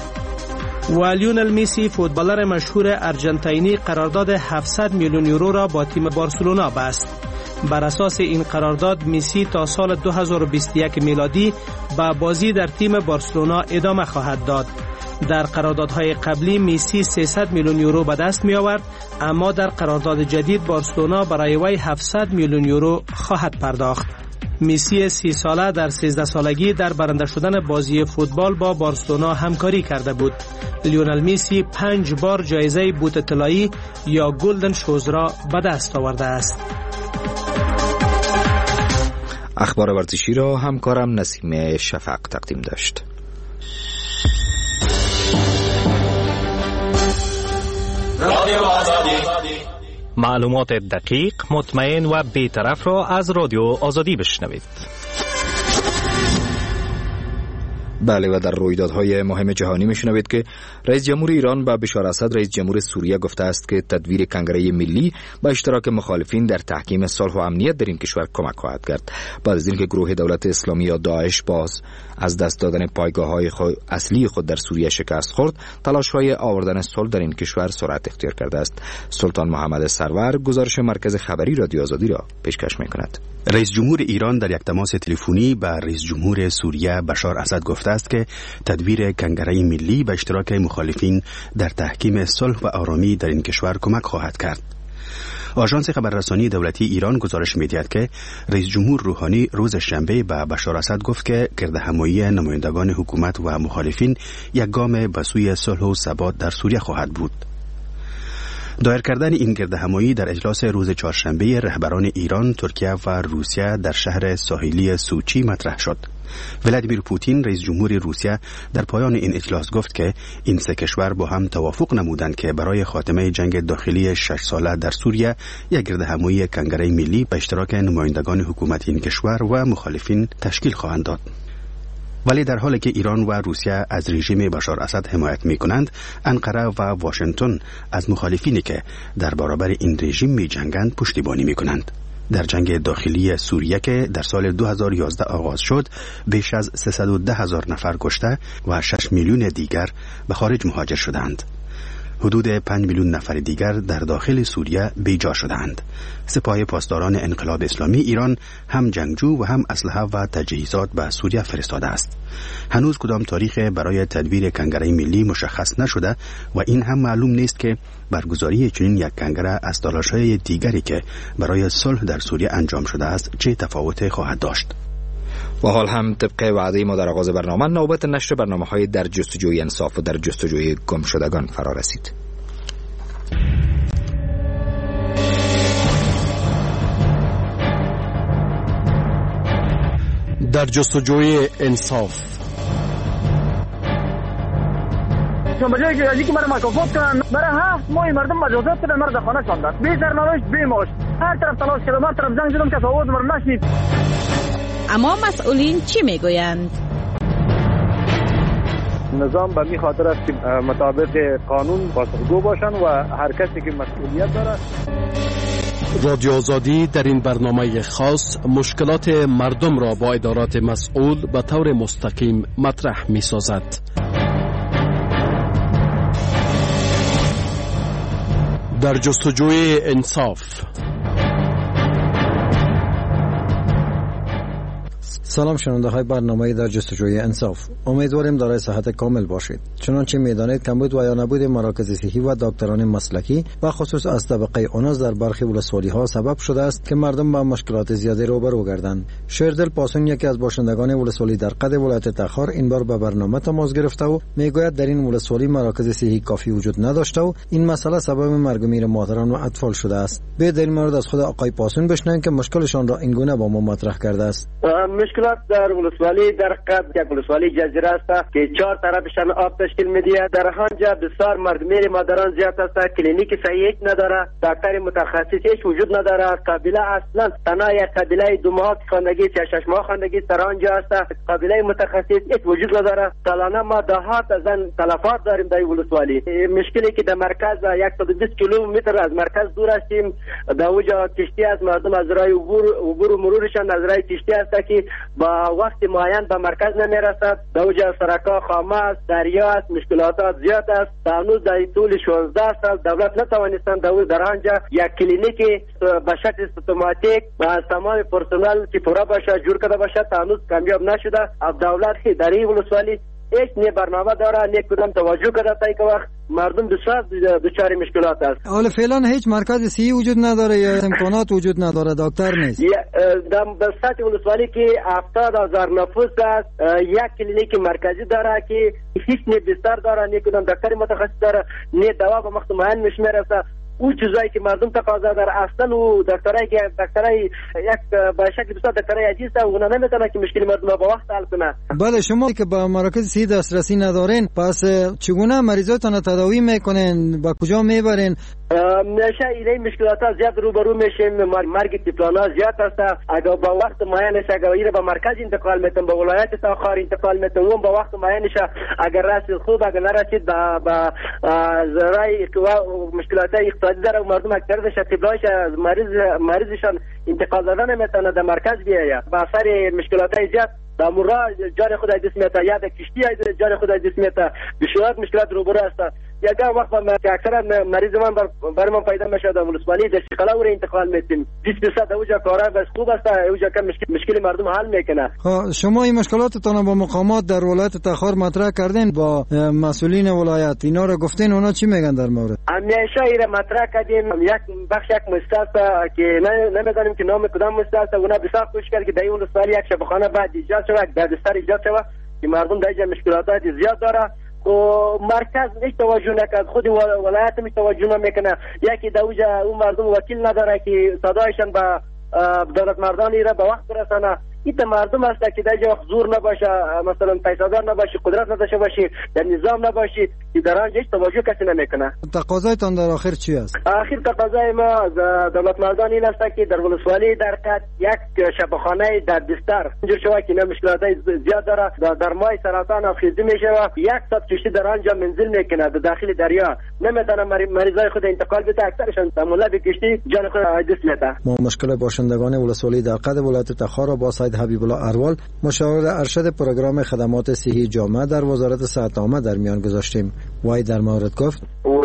و لیونل میسی فوتبالر مشهور ارژانتینی قرارداد 700 میلیون یورو را با تیم بارسلونا بست. بر اساس این قرارداد میسی تا سال 2021 میلادی با بازی در تیم بارسلونا ادامه خواهد داد. در قراردادهای قبلی میسی 300 میلیون یورو به دست می آورد، اما در قرارداد جدید بارسلونا برای وی 700 میلیون یورو خواهد پرداخت. میسی 30 ساله در 13 سالگی در برنده شدن بازی فوتبال با بارسلونا همکاری کرده بود. لیونل میسی 5 بار جایزه بوت طلایی یا گلدن شوز را به دست آورده است.
اخبار ورزشی را همکارم نسیم شفق تقدیم داشت.
معلومات دقیق، مطمئن و بی‌طرف را از رادیو آزادی بشنوید.
بله، و در رویدادهای مهم جهانی میشنوید که رئیس جمهور ایران با بشار اسد رئیس جمهور سوریه گفته است که تدویر کنگره ملی با اشتراک مخالفین در تحکیم صلح و امنیت در این کشور کمک خواهد کرد. بعد از اینکه گروه دولت اسلامی یا داعش باز از دست دادن پایگاه‌های اصلی خود در سوریه شکست خورد، تلاش‌های آوردن صلح در این کشور سرعت اختیار کرده است. سلطان محمد سرور گزارش مرکز خبری رادیو آزادی را پیشکش می‌کند.
رئیس جمهور ایران در یک تماس تلفنی با رئیس جمهور سوریه بشار اسد گفته است که تدویر کنگره ملی به اشتراک مخالفین در تحکیم صلح و آرامی در این کشور کمک خواهد کرد. آژانس خبررسانی دولتی ایران گزارش می‌دهد که رئیس جمهور روحانی روز شنبه به بشار اسد گفت که گردهمایی نمایندگان حکومت و مخالفین یک گام به سوی صلح و ثبات در سوریه خواهد بود. دایر کردن این گردهمایی در اجلاس روز چهارشنبه رهبران ایران، ترکیه و روسیه در شهر ساحلی سوچی مطرح شد. ولادیمیر پوتین رئیس جمهور روسیه در پایان این اجلاس گفت که این سه کشور با هم توافق نمودند که برای خاتمه جنگ داخلی 6 ساله در سوریه یک گردهمایی کنگره ملی به اشتراک نمایندگان حکومت این کشور و مخالفین تشکیل خواهند داد. ولی در حالی که ایران و روسیه از رژیم بشار اسد حمایت می کنند، انقره و واشنگتن از مخالفینی که در برابر این رژیم می جنگند پشتیبانی می کنند. در جنگ داخلی سوریه که در سال 2011 آغاز شد، بیش از 310,000 نفر کشته و 6 میلیون دیگر به خارج مهاجر شدند. حدود 5 میلیون نفر دیگر در داخل سوریه بیجا شدند. سپاه پاسداران انقلاب اسلامی ایران هم جنگجو و هم اسلحه و تجهیزات به سوریه فرستاده است. هنوز کدام تاریخ برای تدویر کنگره ملی مشخص نشده و این هم معلوم نیست که برگزاری چنین یک کنگره از تلاش‌های دیگری که برای صلح در سوریه انجام شده است چه تفاوت خواهد داشت.
و حال هم طبق وعده ما در آغاز برنامه، نوبت نشر برنامه‌های در جستجوی انصاف و در جستجوی گمشدگان فرا رسید.
در جستجوی انصاف.
به جایی که که مرا مکافات کنن، برای 7 ماه مردم مجازات کردن، مرا در خانه شاندن، بی سرنوشت بی معاش، هر طرف تلاش کردم، هر طرف زنگ زدم که آواز مرا نشنید.
اما مسئولین چی میگویند؟
نظام به می خاطر است که مطابق قانون پاسخگو باشن و هر کسی که مسئولیت داره.
رادیو آزادی در این برنامه خاص مشکلات مردم را با ادارات مسئول به طور مستقیم مطرح می سازد. در جستجوی انصاف.
سلام شنونده های برنامه در جستجوی انصاف. امیدواریم دارای صحت کامل باشید. چنانچه میدانید کمبود و یا نبود مراکز صحی و دکتران مسلکی و خصوص از طبقه اوناس در برخی ولسوالی ها سبب شده است که مردم با مشکلات زیادی روبرو گردند. شیردل پاسون یکی از باشندگان ولسوالی در قد ولایت تخار این بار به برنامه تماس گرفته و میگوید در این ولسوالی مراکز صحی کافی وجود نداشته و این مسئله سبب مرگ و میر مادران و اطفال شده است. به در این مورد از خود آقای پاسون بشنویم که مشکلشان را این گونه با ما مطرح کرده است.
مشکلات در ولسوالی در قد یک ولسوالی جزیره است که 4 طرفشان آب تشکیل می‌دهد. در آنجا بسیار مرگمیر مادران زیاد است، کلینیک صحیح نداره، دکتر متخصص هیچ وجود نداره. قبیله اصلا تنها یک قبیله 2 ماه خواندگی یا 6 ماه خواندگی در آنجا است، قبیله متخصص هیچ وجود نداره. سالانه ما دهات زن تلفات داریم در ولسوالی. مشکلی که در مرکز 120 کیلومتر از مرکز دور هستیم، در اونجا کشتی از مردم از راه عبور و مرورشان از راه کشتی است که با وقت معین به مرکز نمیرسد. در اونجا سرکا خامه است، دریا است، مشکلات زیاد است. هنوز در طول 16 سال دولت نتوانستند در آنجا یک کلینیک به شکل سیستماتیک از تمام پرسنل که پورا باشه جور کرده باشد، هنوز کامیاب نشده. از دولت که در این ولسوالی هیچ نه برنامه داره، نه کدام توجه کرده تا یک وقت مردم بسیار دچار مشکلات است.
حالا فعلا هیچ مرکز صحی وجود نداره یا امکانات وجود نداره، دکتر نیست.
در سطح ولسوالی که 70,000 نفوس است، یک کلینیک مرکزی داره که هیچ نه بستر داره، نه کدام دکتر متخصص داره، نه دوا به وقت معین میرسه. او چیزایی که مردم تقاضا داره اصلا او دکترای یک به شکل بسیار دکترای عزیز است، اونا نمیتونه که مشکل مردم با وقت حل کنه.
بله، شما که به مراکز صحی دسترسی ندارین، پس چگونه مریضاتون تداوی میکنین؟ با کجا میبرین؟
نشه این مشکلات ها زیاد روبرو میشیم، مرگ طفلان ها زیاد است. اگر با وقت معینش اگر ایره به مرکز انتقال میتون، به ولایت تاخار انتقال میتون، اون با وقت معینش اگر رسید خوب، اگر نرسید به زرای مشکلات اقتصادی داره مردم اکثرش طفلانش مریضشان انتقال دادن نمیتونه در مرکز بیاید. با اثر مشکلات زیاد در مرا جان خود از دست میاد، یا در کشتی جان خود از دست میاد، بسیار مشکلات روبرو است. یگان وقت که اکثرا مریض من بر من پیدا میشه در ولسوالی در شکلا اور انتقال میتیم 20% اوجا کارا بس خوب است، اوجا که مشکل مردم حل میکنه.
شما این مشکلاتتون با مقامات در ولایت تخار مطرح کردین؟ با مسئولین ولایت اینا رو گفتین؟ اونا چی میگن در مورد؟
همیشه ایره مطرح کردیم. یک بخش یک مؤسسه که نمیدونیم که نام کدام مؤسسه، اونا بسیار کوشش کرد که در این ولسوالی یک شبخانه بعد ایجاد شود، در بستر ایجاد شود که مردم در اینجا مشکلات زیاد داره و مرکز هیچ توجه نکرد، خود ولایت هیچ توجه نمیکنه. یکی دوجا اون مردم وکیل نداره که صدایشان به دولت مردانی را به وقت برسانه. این مردم است که در جا حضور نباشه، مثلا پیسادار نباشه، قدرت نداشته باشه، در نظام نباشه، که در آنجا هیچ توجه کسی نمیکنه.
تقاضایتان در آخر چی است؟
آخر تقاضای ما دولت مردان این است که در ولسوالی در قد یک شبخانه در بستر اینجور شود که مشکلات زیاد داره. در ماه سرطان آفریزی میشه و 100 کشتی در آنجا منزل میکنه در داخل دریا، نمیتونه مریضای خود انتقال بده، اکثرشان در مولد کشتی جان خود از دست میده.
ما مشکل باشندگان ولسوالی در قد ولایت تخار را با سید حبیب الله اروال، مشاور ارشد پروگرام خدمات صحی جامعه در وزارت صحت عامه در میان گذاشتیم. وای در مورد گفت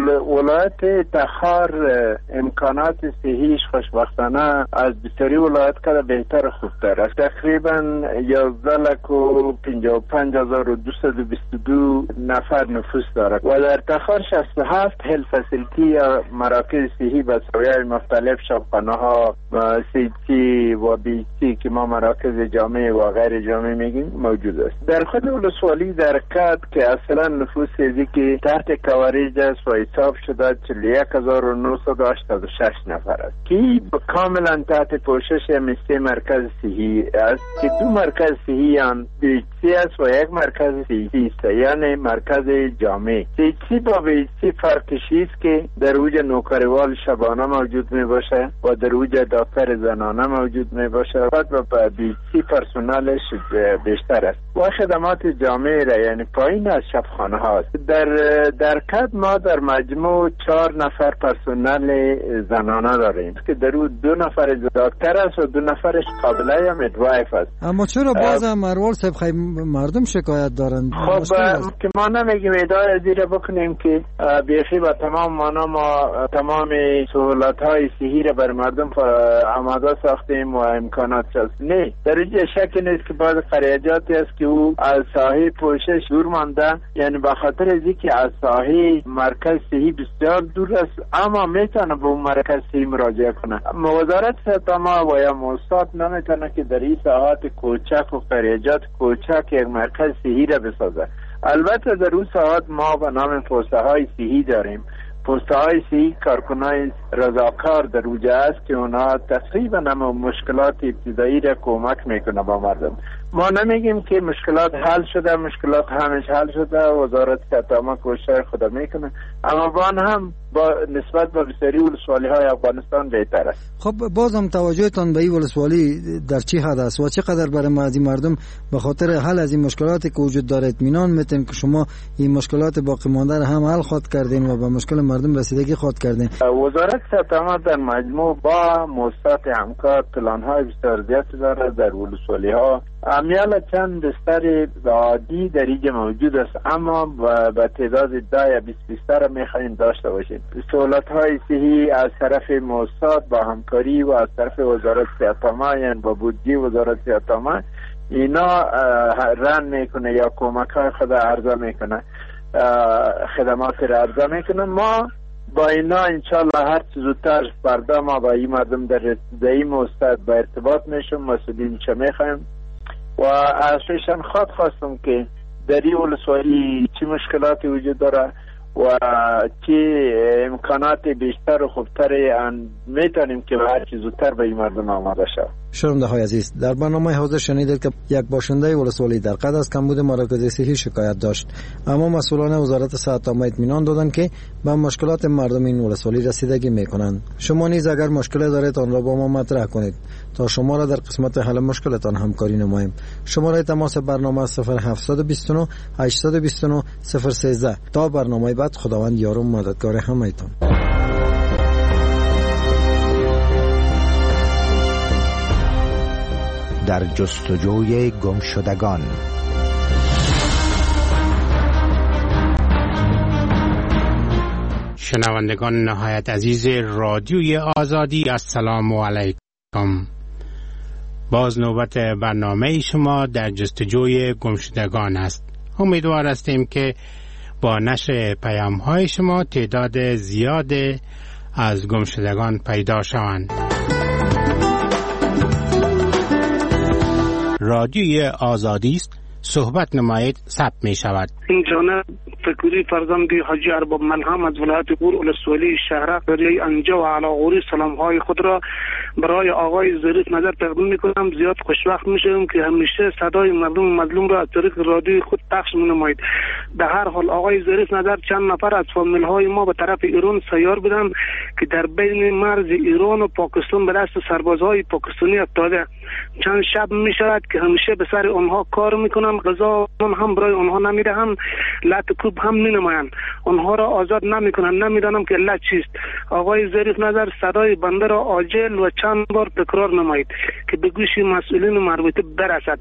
ولایت تخار امکانات صحیش خوشبختانه از بسیاری ولایت که بهتر و خوبتر است. تقریبا 11,55,222 نفر نفوس دارد و در تخار 67 هل فسیلتی یا مراکز صحی به سویه مختلف، شبخانه ها، CHC و BHC که ما مراکز جامعه و غیر جامعه میگیم موجود است. در خود ولسوالی در کد که اصلا نفوس ازی که تحت کوریج است و حساب شده 41,986 نفر است که کاملا تحت پوشش مثل مرکز صحی است که دو مرکز صحی هم BHC است و یک مرکز صحی است، یعنی مرکز جامعه. CHC با BHC فرقش است که در اوج نوکروال شبانه موجود می باشه و در اوج دکتر زنانه موجود می باشه و با BHC پرسنلش بیشتر است و خدمات جامعه را یعنی پایین از شبخانه هاست. در کد ما در مجموع 4 نفر پرسنل زنانه داریم که در او 2 نفر دکتر است و 2 نفرش قابله یا مدوایف است.
اما چرا باز هم اروال صاحب خیلی مردم شکایت دارند؟
خب که ما نمیگیم ادعای زیر بکنیم که بیخی با تمام ما تمام سهولت های صحی را بر مردم آماده ساختیم و امکانات هست. نه، در اینجا شک نیست که بعض خریجاتی است که او از ساحه پوشش دور مانده، یعنی به خاطر از اینکه از ساحه مرکز صحی بسیار دور است اما میتونه به اون مرکز صحی مراجعه کنه. وزارت صحت عامه و یا موساد نمیتونه که در این ساحات کوچک و خریجات کوچک یک مرکز صحی را بسازه. البته در اون ساحات ما به نام پوسته های صحی داریم. پوسته های صحی کارکنای رضاکار در اوجه است که اونا تقریبا همه مشکلات ابتدایی را کمک میکنه با مردم. ما نمیگیم که مشکلات حل شده، مشکلات همش حل شده، وزارت صحت عامه کوشش خود میکنه، اما بان هم با نسبت به بسیاری ولسوالی های افغانستان بهتر است.
خب بازم توجهتان به این ولسوالی در چی حد است و چقدر برای مردم به خاطر حل از این مشکلاتی که وجود داره اطمینان میتین که شما این مشکلات باقی مانده را هم حل خواهد کردین و به مشکل مردم رسیدگی خواهد کردین؟
وزارت صحت عامه در مجموع با مؤسسات همکار پلان های بسیار زیادی داره در ولسوالی ها. امیال چند بستر عادی در اینجا موجود است اما به تعداد 10 یا 20 بستر میخواهیم داشته باشیم. سهولت های صحی از طرف موساد با همکاری و از طرف وزارت صحت عامه یعنی با بودجه وزارت صحت عامه اینا رن میکنه یا کمک های خود عرضه میکنه، خدمات را عرضه میکنه. ما با اینا انشالله هر چیز زودتر فردا ما با این مردم در این موساد با ارتباط میشم، مسئولین چه میخوایم و ازشان خواستم که در این ولسوالی چه مشکلاتی وجود داره و چی امکانات بیشتر و خوبتری میتونیم که به هر چی زودتر به این مردم آماده شد.
شنونده های عزیز، در برنامه حاضر شنیدید که یک باشنده ولسوالی در قد از کمبود مراکز صحی شکایت داشت، اما مسئولان وزارت صحت تام اطمینان دادند که به مشکلات مردم این ولسوالی رسیدگی میکنند. شما نیز اگر مشکل دارید آن را با ما مطرح کنید تا شما را در قسمت حل مشکلتان همکاری نماییم. شماره تماس برنامه 0729 829 013. تا برنامه بعد، خداوند یار و مددگار همه‌تان.
در جستجوی گمشدگان.
شنوندگان نهایت عزیز رادیوی آزادی، السلام علیکم. باز نوبت برنامه شما در جستجوی گمشدگان است. امیدوار هستیم که با نشر پیام های شما تعداد زیاد از گمشدگان پیدا شوند. رادیوی آزادی است، صحبت نمایید، ثبت می شود.
این جانب فکری فرزند حاجی ارباب ملهم از ولایت غور ولسوالی شهرک دریای انجا و علاغوری سلام های خود را برای آقای ظریف نظر تقدیم می کنم. زیاد خوشوقت می شوم که همیشه صدای مردم مظلوم را از طریق رادیوی خود پخش می نمایید. به هر حال آقای ظریف نظر چند نفر از فامیل های ما به طرف ایران سیار بودن که در بین مرز ایران و پاکستان به دست سربازهای پاکستانی افتاده. چند شب می شود که همیشه به سر آنها کار می کنم، غذا هم برای آنها نمی دهم، لط کوب هم می نمایند، آنها را آزاد نمی کنند. نمیدانم که علت چیست. آقای ظریف نظر صدای بنده را عاجل و چند بار تکرار نمایید که به گوش مسئولین مربوطه برسد.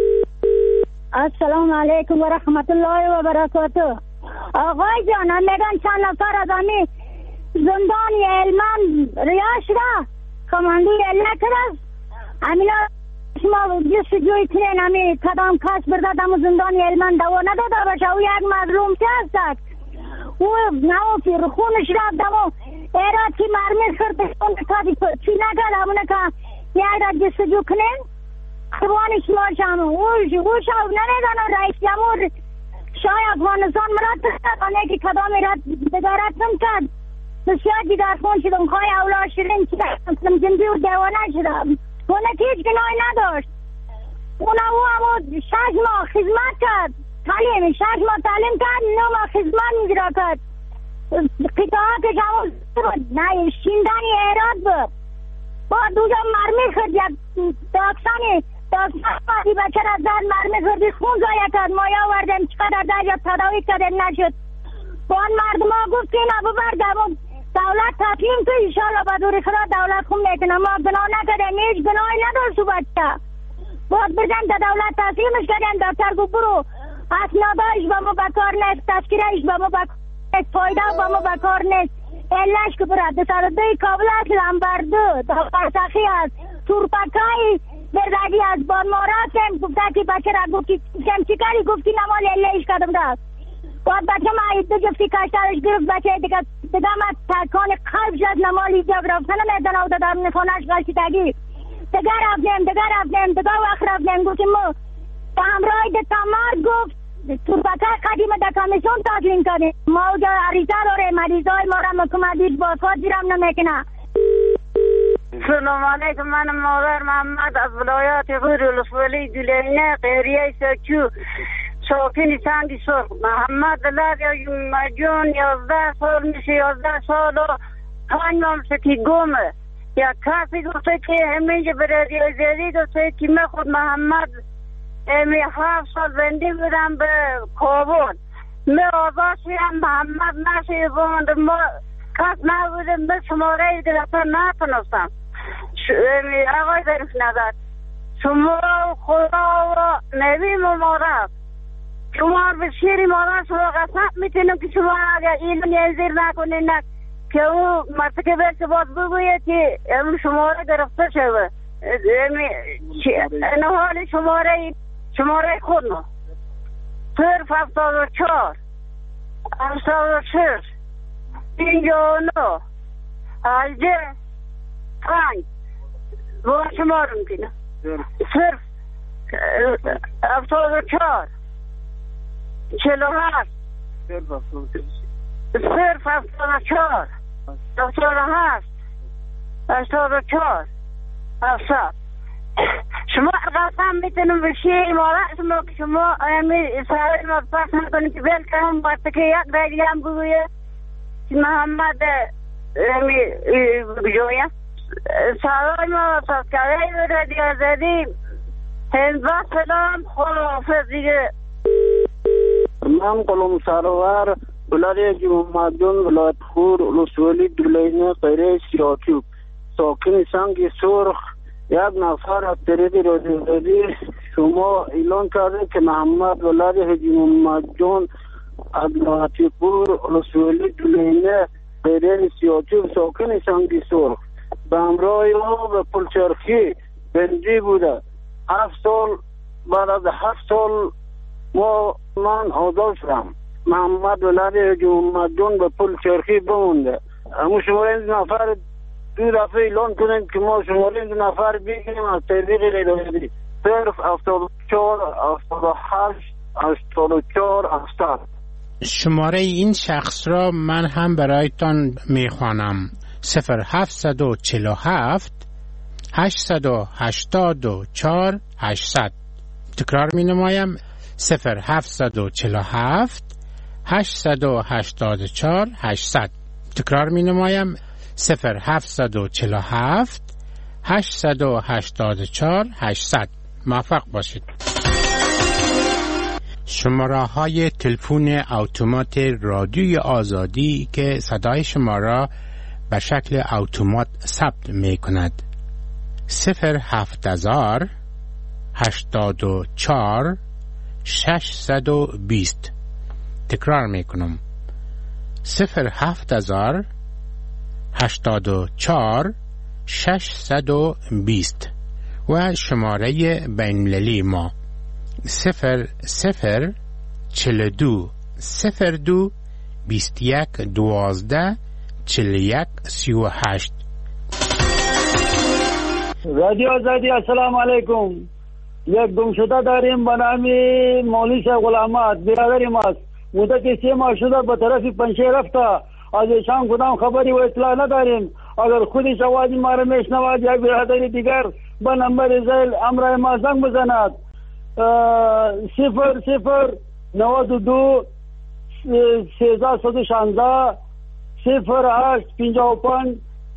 السلام علیکم و رحمت الله و برکاته. آقای جان، میگن چند نفر از همی زندان علمان ریاش را کماندوی علت کرد، امینا شما جستجوی کنین همی کدام کس برده دم زندان علمان دوا نداده باشه. او یک مظلوم که هستد، او نو پیر خونش رفت دمو ایراد که مرمی خرده چی نکرد همونه که یک جستجو کنین قربانش ما شما. او شاو نمیدانه رئیس جمهور شای افغانستان مراد تستانه که کدام ایراد بگارت نمکد بسیار دیگر خون شدم خواه اولا شرین چیدم جندی و دیوانه شدم. اونه که هیچ گناهی نداشت. اونه او همو 6 ماه خدمت کرد، تعلیم 6 ماه تعلیم کرد، 9 ماه خدمت میگرا کرد. قطعه که شما نه شیندنی ایراد بود. با دوجا مرمی خرد یک داکسانی بازی بچه را زد مرمی خردی خون زایه کرد. مایا وردم چقدر درجا تداوی کردن نشد. با آن مردم ها گفت که اینا ببردم دولت تسلیم که ایشالا با دوری خدا دولت خون میکنه. ما گناه نکردیم، هیچ گناهی نداشت و بچه باید بزن تا دولت تسلیمش کردن. دکتر گفت برو اسنادایش با ما بکار نیست، تذکیرهش با ما بکار نیست، فایده با ما بکار نیست. علش که برد دساردهی کابل است، لنبردو فرسخی است، تورپکایی بردگی از بانمارا کم گفته که بچه را گفتی چی کاری گفتی نمال علهش کدم دست باید بچه ما دو جفتی کشترش گرفت. بچه دیگه من تکان قلب شد نمال ایجا گرفتن میدن او دادم نفانش غلطی تگی دگر رفتیم دگر وقت رفتیم گفتیم ما به همراه ده تمار گفت تورپکه قدیم ده کمیسون تسلیم کردیم. ما اوجا عریضه داره مریضای ما را مکمدید بازخواد زیرم نمیکنه.
سلام علیکم، من مادر محمد از ولایت غور ولسوالی جلینه قهریه سکو ساکن سندی سرخ. محمد جون 11 سال میشه، 11 سال و 5 ماه سکی گمه. یک کسی گفته که همینجا برای زیادی گفته که من خود محمد 7 سال زنده بودم به کابل. من آزاد شدم، محمد نشه بوند ما کس نبودم، من شماره گرفتن نتونستم. آقای ظریف نظر شما خدا و نبی مبارک شما به شیر مادر شما قسم میتونم که شما اگر این انزیر نکنین که او مرتکه برسه باز بگوید که شماره گرفته شده. این حال شماره خود ما 074 76 59 الجه 5 با شما رو میکنه 074 47 صرف 74 77 84 700. شما قسم میتونم به شیر مادر شما که شما سوال ما پس نکنید که بیل کنم وقتی که یک دیگه هم بگویه محمد بجویه سوال ما واسط کرده رادیو آزادی هند با سلام خداحافظ دیگه.
من قلم سرور ولایت محمدون ولایت خور ولسوالی دولینه قیره سیاکیوب ساکن سنگ سرخ. یک نفر از طریق رادیو شما اعلان کرده که محمد ولاد حاجی محمد جان از لاتیپور ولسوالی دولینه قیره سیاکیوب ساکن سنگ سرخ به همراه ما به پلچرخی بندی بوده. 7 سال بعد از 7 سال من آزاد شدم. محمد ولاد حاجی محمد جان به پلچرخی بمونده. اما شما این نفر 2 دفعه اعلان کنیم که ما شماره 2 نفر بگیریم از طریق رادیو صرف 74 78 84 80.
شماره این شخص را من هم برایتان میخوانم 0747 884 800. تکرار می نمایم 0747 884 800. تکرار می نمایم 0747 884 800. موفق باشید. شماره های تلفن اتومات رادیوی آزادی که صدای شما را به شکل اتومات ثبت می کند 07000 84 620. تکرار می کنم 07000 84 620 و شماره بین‌المللی ما 0042 02 21 12 41 38.
رادیو آزادی السلام علیکم. یک گمشده داریم به نام مولوی شیخ غلام احمد برادر ماست. مدت 3 ماه شده به طرف پنجشیر رفته. از ایشان کدام خبری و اطلاع نداریم. اگر خودش آواز ما را میشنود یا برادر دیگر به نمبر زیل امر ما زنگ بزند 00 92 1316 08 55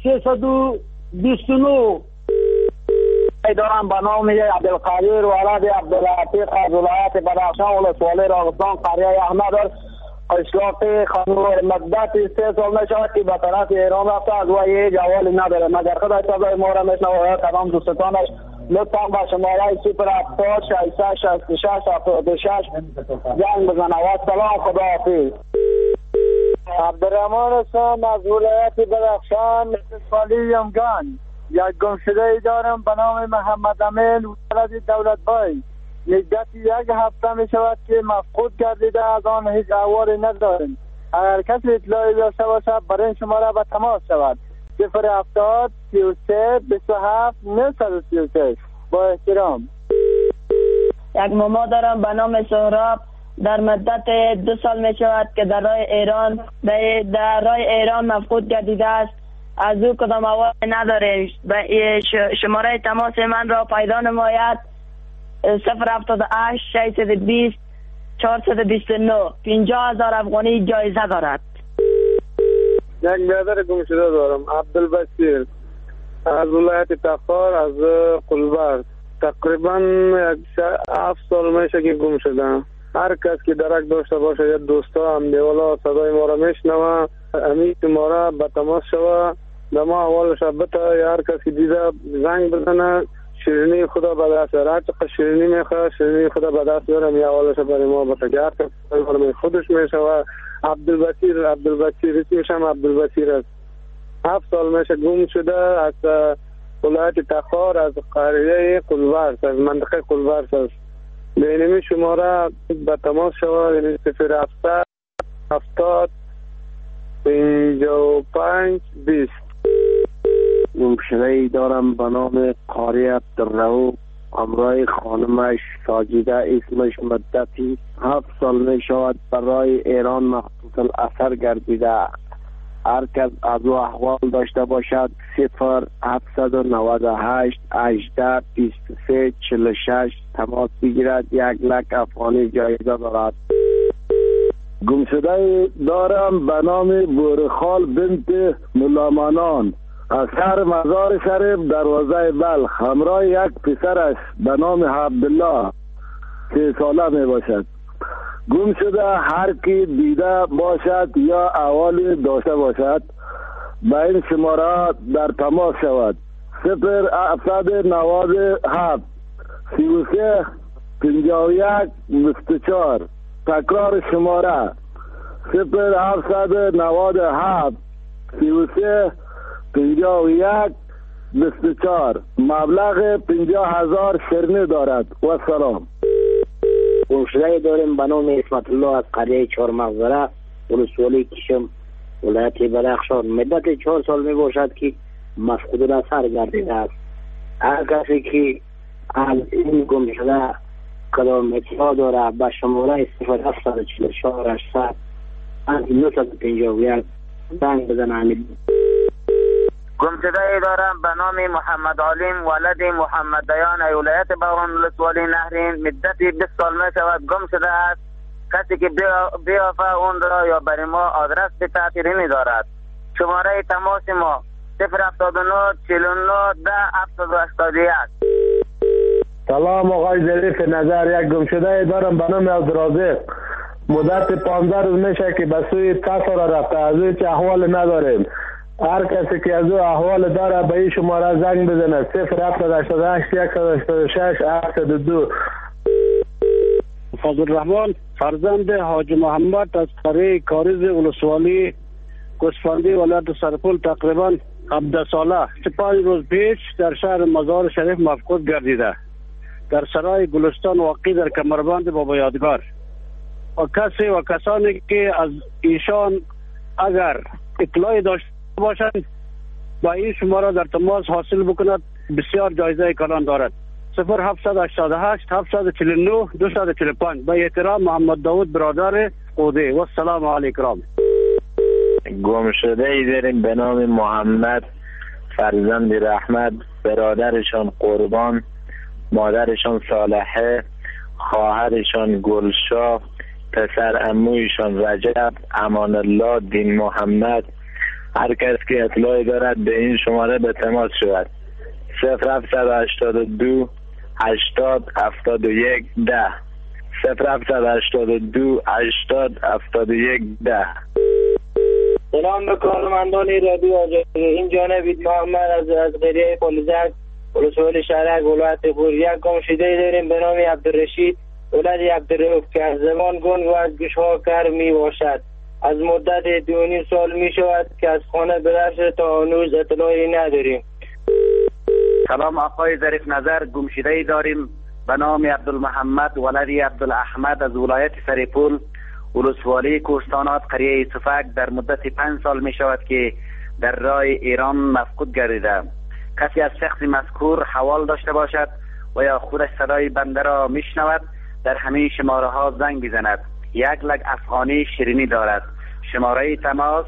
329. دارم به نام عبدالقادر ولد عبدالعتیق از ولایت بدخشان ولسوالی راغستان قریه احمد اشلاق خانور مدت 3 سال نشود که به طرف ایران رفته از وی جوالی نداره مگر خدا صدای ما را میشنوه تمام دوستانش لطفا به شماره 070 666 76 جنگ بزنه و سلام خداحافظ. عبدالرحمن هستم از ولایت بدخشان ولسوالی یمگان. یک گمشده ای دارم به نام محمد امین ولد دولت بای. مدت 1 هفته می شود که مفقود گردیده از آن هیچ احوالی نداریم. اگر کسی اطلاعی داشته باشد برای شماره به تماس شود 070 33 27 933. با احترام.
یک ماما دارم به نام سهراب در مدت 2 سال می شود که در راه ایران مفقود گردیده است. از او کدام احوالی نداره. شماره تماس من را پیدا نماید 078 620 429. 50,000 افغانی جایزه دارد.
یک برادر گمشده دارم عبدالبصیر از ولایت تخار از قلبرد. تقریبا 7 سال میشه که گم شدم. هر کس که درک داشته باشه یا دوستا هم دیوالا صدای ما را میشنوه امید ما را به تماس شوه به ما اولش بتا یا هر کس که دیده زنگ بزنه. شیرینی خدا به دست داره. هر چقدر شیرینی میخواه شیرینی خدا به دست داره. می اولش برای ما بتا که هر کس خودش میشوه. عبدالبصیر اسمش هم عبدالبصیر است. 7 سال میشه گم شده از ولایت تخار از قریه قلبرس از منطقه قلبرس است. به اینمی شماره به تماس شود یعنی 070 70 55 20.
گمشده ای دارم به نام قاری عبدالرؤوف
همراه خانمش ساجیده اسمش مدتی 7 سال می شود برای ایران مخصوص الاثر گردیده. هر کس از او احوال داشته باشد 0798 18 23 46 تماس بگیرد. 1,00,000 افغانی جایزه دارد.
گمشده دارم به نام بورخال بنت ملامانان از شهر مزار شریف دروازه بلخ، همراه یک پسرش به نام عبدالله 3 ساله می باشد. گم شده هر کی دیده باشد یا احوالی داشته باشد به این شماره در تماس شود. 0797 33 51 24. تکرار شماره 0797 33 51 24. مبلغ 50,000 شرنی دارد. و سلام.
گمشده داریم به نام اسمت الله از قریه 4 مغزره ولسوالی کشم ولایت بدخشان. مدت 4 سال می باشد که مفقود الاثر گردیده است. هر کسی که از این گمشده کدام اطلاع داره به شماره 0744 800 951 زنگ بزنه.
گمشده دارم به نام محمد علیم ولد محمد دیان ولایت بغران ولسوالی نهرین. مدت 20 سال می شود گم شده است. کسی که بیافه اون را یا برای ما آدرس به تعطیلی دارد. شماره تماس ما 079 49 10 781.
سلام آقای ظریف نظر. یک گمشده دارم به نام عبدالرازق. مدت 15 روز میشه که به سوی تصار رفته. از او چه احوال نداریم. هر کسی که از او احوال داره به این شماره زنگ بزنه 0788 186 702.
فضل الرحمن فرزند حاج محمد از قریه کاریز ولسوالی گوسفندی ولایت سرپل تقریبا 17 ساله 5 روز پیش در شهر مزار شریف مفقود گردیده. در سرای گلستان واقع در کمربند بابا یادگار. و کسی و کسانی که از ایشان اگر اطلاعی داشته باشند با این شماره در تماس حاصل بکند بسیار جایزه کلان دارد. 0788 749 245. با احترام محمد داود برادر قوده. و السلام علیکم.
گم شده ای داریم به نام محمد فرزند رحمت، برادرشان قربان، مادرشان صالحه، خواهرشان گلشاه، پسر عمویشان رجب، امان الله، دین محمد. هر کس که اطلاعی دارد به این شماره به تماس شود. 0782 80 71 10 0782 80 71 10. سلام به کارمندان رادیو آزادی. این جانب محمد از قریه پلزک ولسوالی شهرک ولایت پور. یک گمشده داریم به نام عبدالرشید ولد عبدالرؤوف که از زمان گنگ و از گوشها کر می باشد. از مدت 2.5 سال می شود که از خانه بدر شده تا هنوز اطلاعی نداریم.
سلام آقای ظریف نظر. گمشده داریم به نام عبدالمحمد ولد عبدالاحمد از ولایت سرپل ولسوالی کوهستانات قریه صفک. در مدت 5 سال می شود که در راه ایران مفقود گردیده. کسی از شخص مذکور حوال داشته باشد و یا خودش صدای بنده را می شنود در همین شماره ها زنگ بزند. 1,00,000 افغانی شیرینی دارد. شماره تماس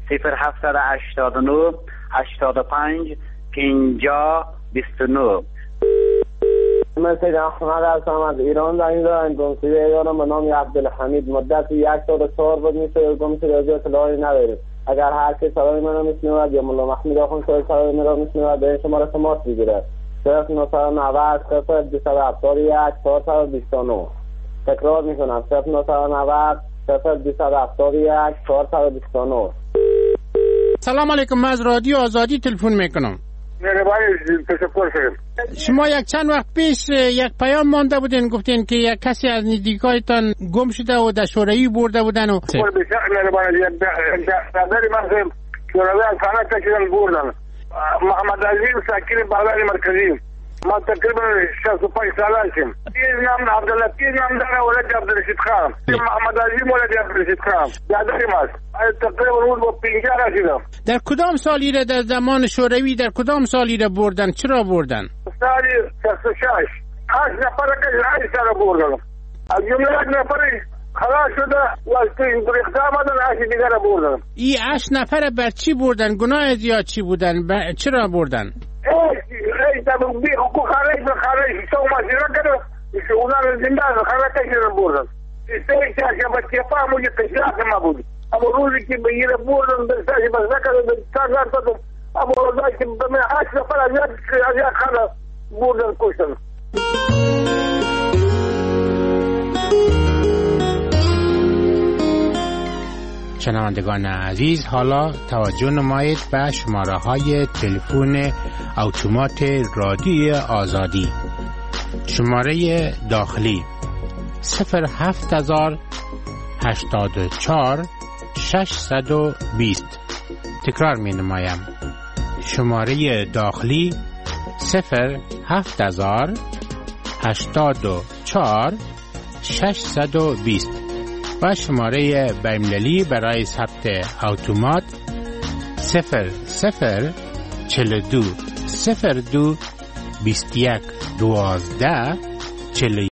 0789 85 50 29.
مثل احمد هستم از ایران زنگ دارم. گمشده دارم به نام عبدالحمید. مدت 1 سال و 4 روز میشه گمشده از اطلاعی نداریم. اگر هر کی صدای من را میشنود یا مولا محمود آخوند صدای من را میشنود به این شماره تماس بگیرد. 0990 271 429. تکرار میکنم 0990 271 429.
سلام علیکم. من از رادیو آزادی تلفن میکنم. شما یک چند وقت پیش یک پیام مانده بودین، گفتین که یک کسی از نزدیکایتان گم شده و در شوروی برده بودن و
محمد عزیز ساکن بغداد مرکزی. ما تقریبا 65 ساله شم. نام عبداللطیف نام داره ولد عبدالرشید خان. محمد عزیز ولد عبدالرشید خان. یادم است. تقریبا اون با 50 رسیدم.
در کدام سالی را در زمان شوروی در کدام سالی را بردن؟ چرا بردن؟
سال 66 8 نفر که رئیس سر بردن از جمله یک نفر خلاص شده و گریخته آمدن 8 دیگر بردن.
این 8 نفر بر چی بردن؟ گناه زیاد چی بودن؟ چرا بردن؟
رئیس بی حقوق خارج سو مسیره کرده اونا زنده خلاص کشیدن بردن. استوی که بچه فهمو یه قشلاق ما بود. اما روزی که به یه بردن برساش بس نکرده به تازار دادم. اما روزی که به من 8 نفر از یک خانه بردن کشتن.
شنوندگان عزیز، حالا توجه نمایید به شماره های تلفن اتومات رادیوی آزادی. شماره داخلی 07084 620. تکرار می نمایم. شماره داخلی 07084 620 و شماره بین‌المللی برای ثبت اتومات 0042 02 21 12 41.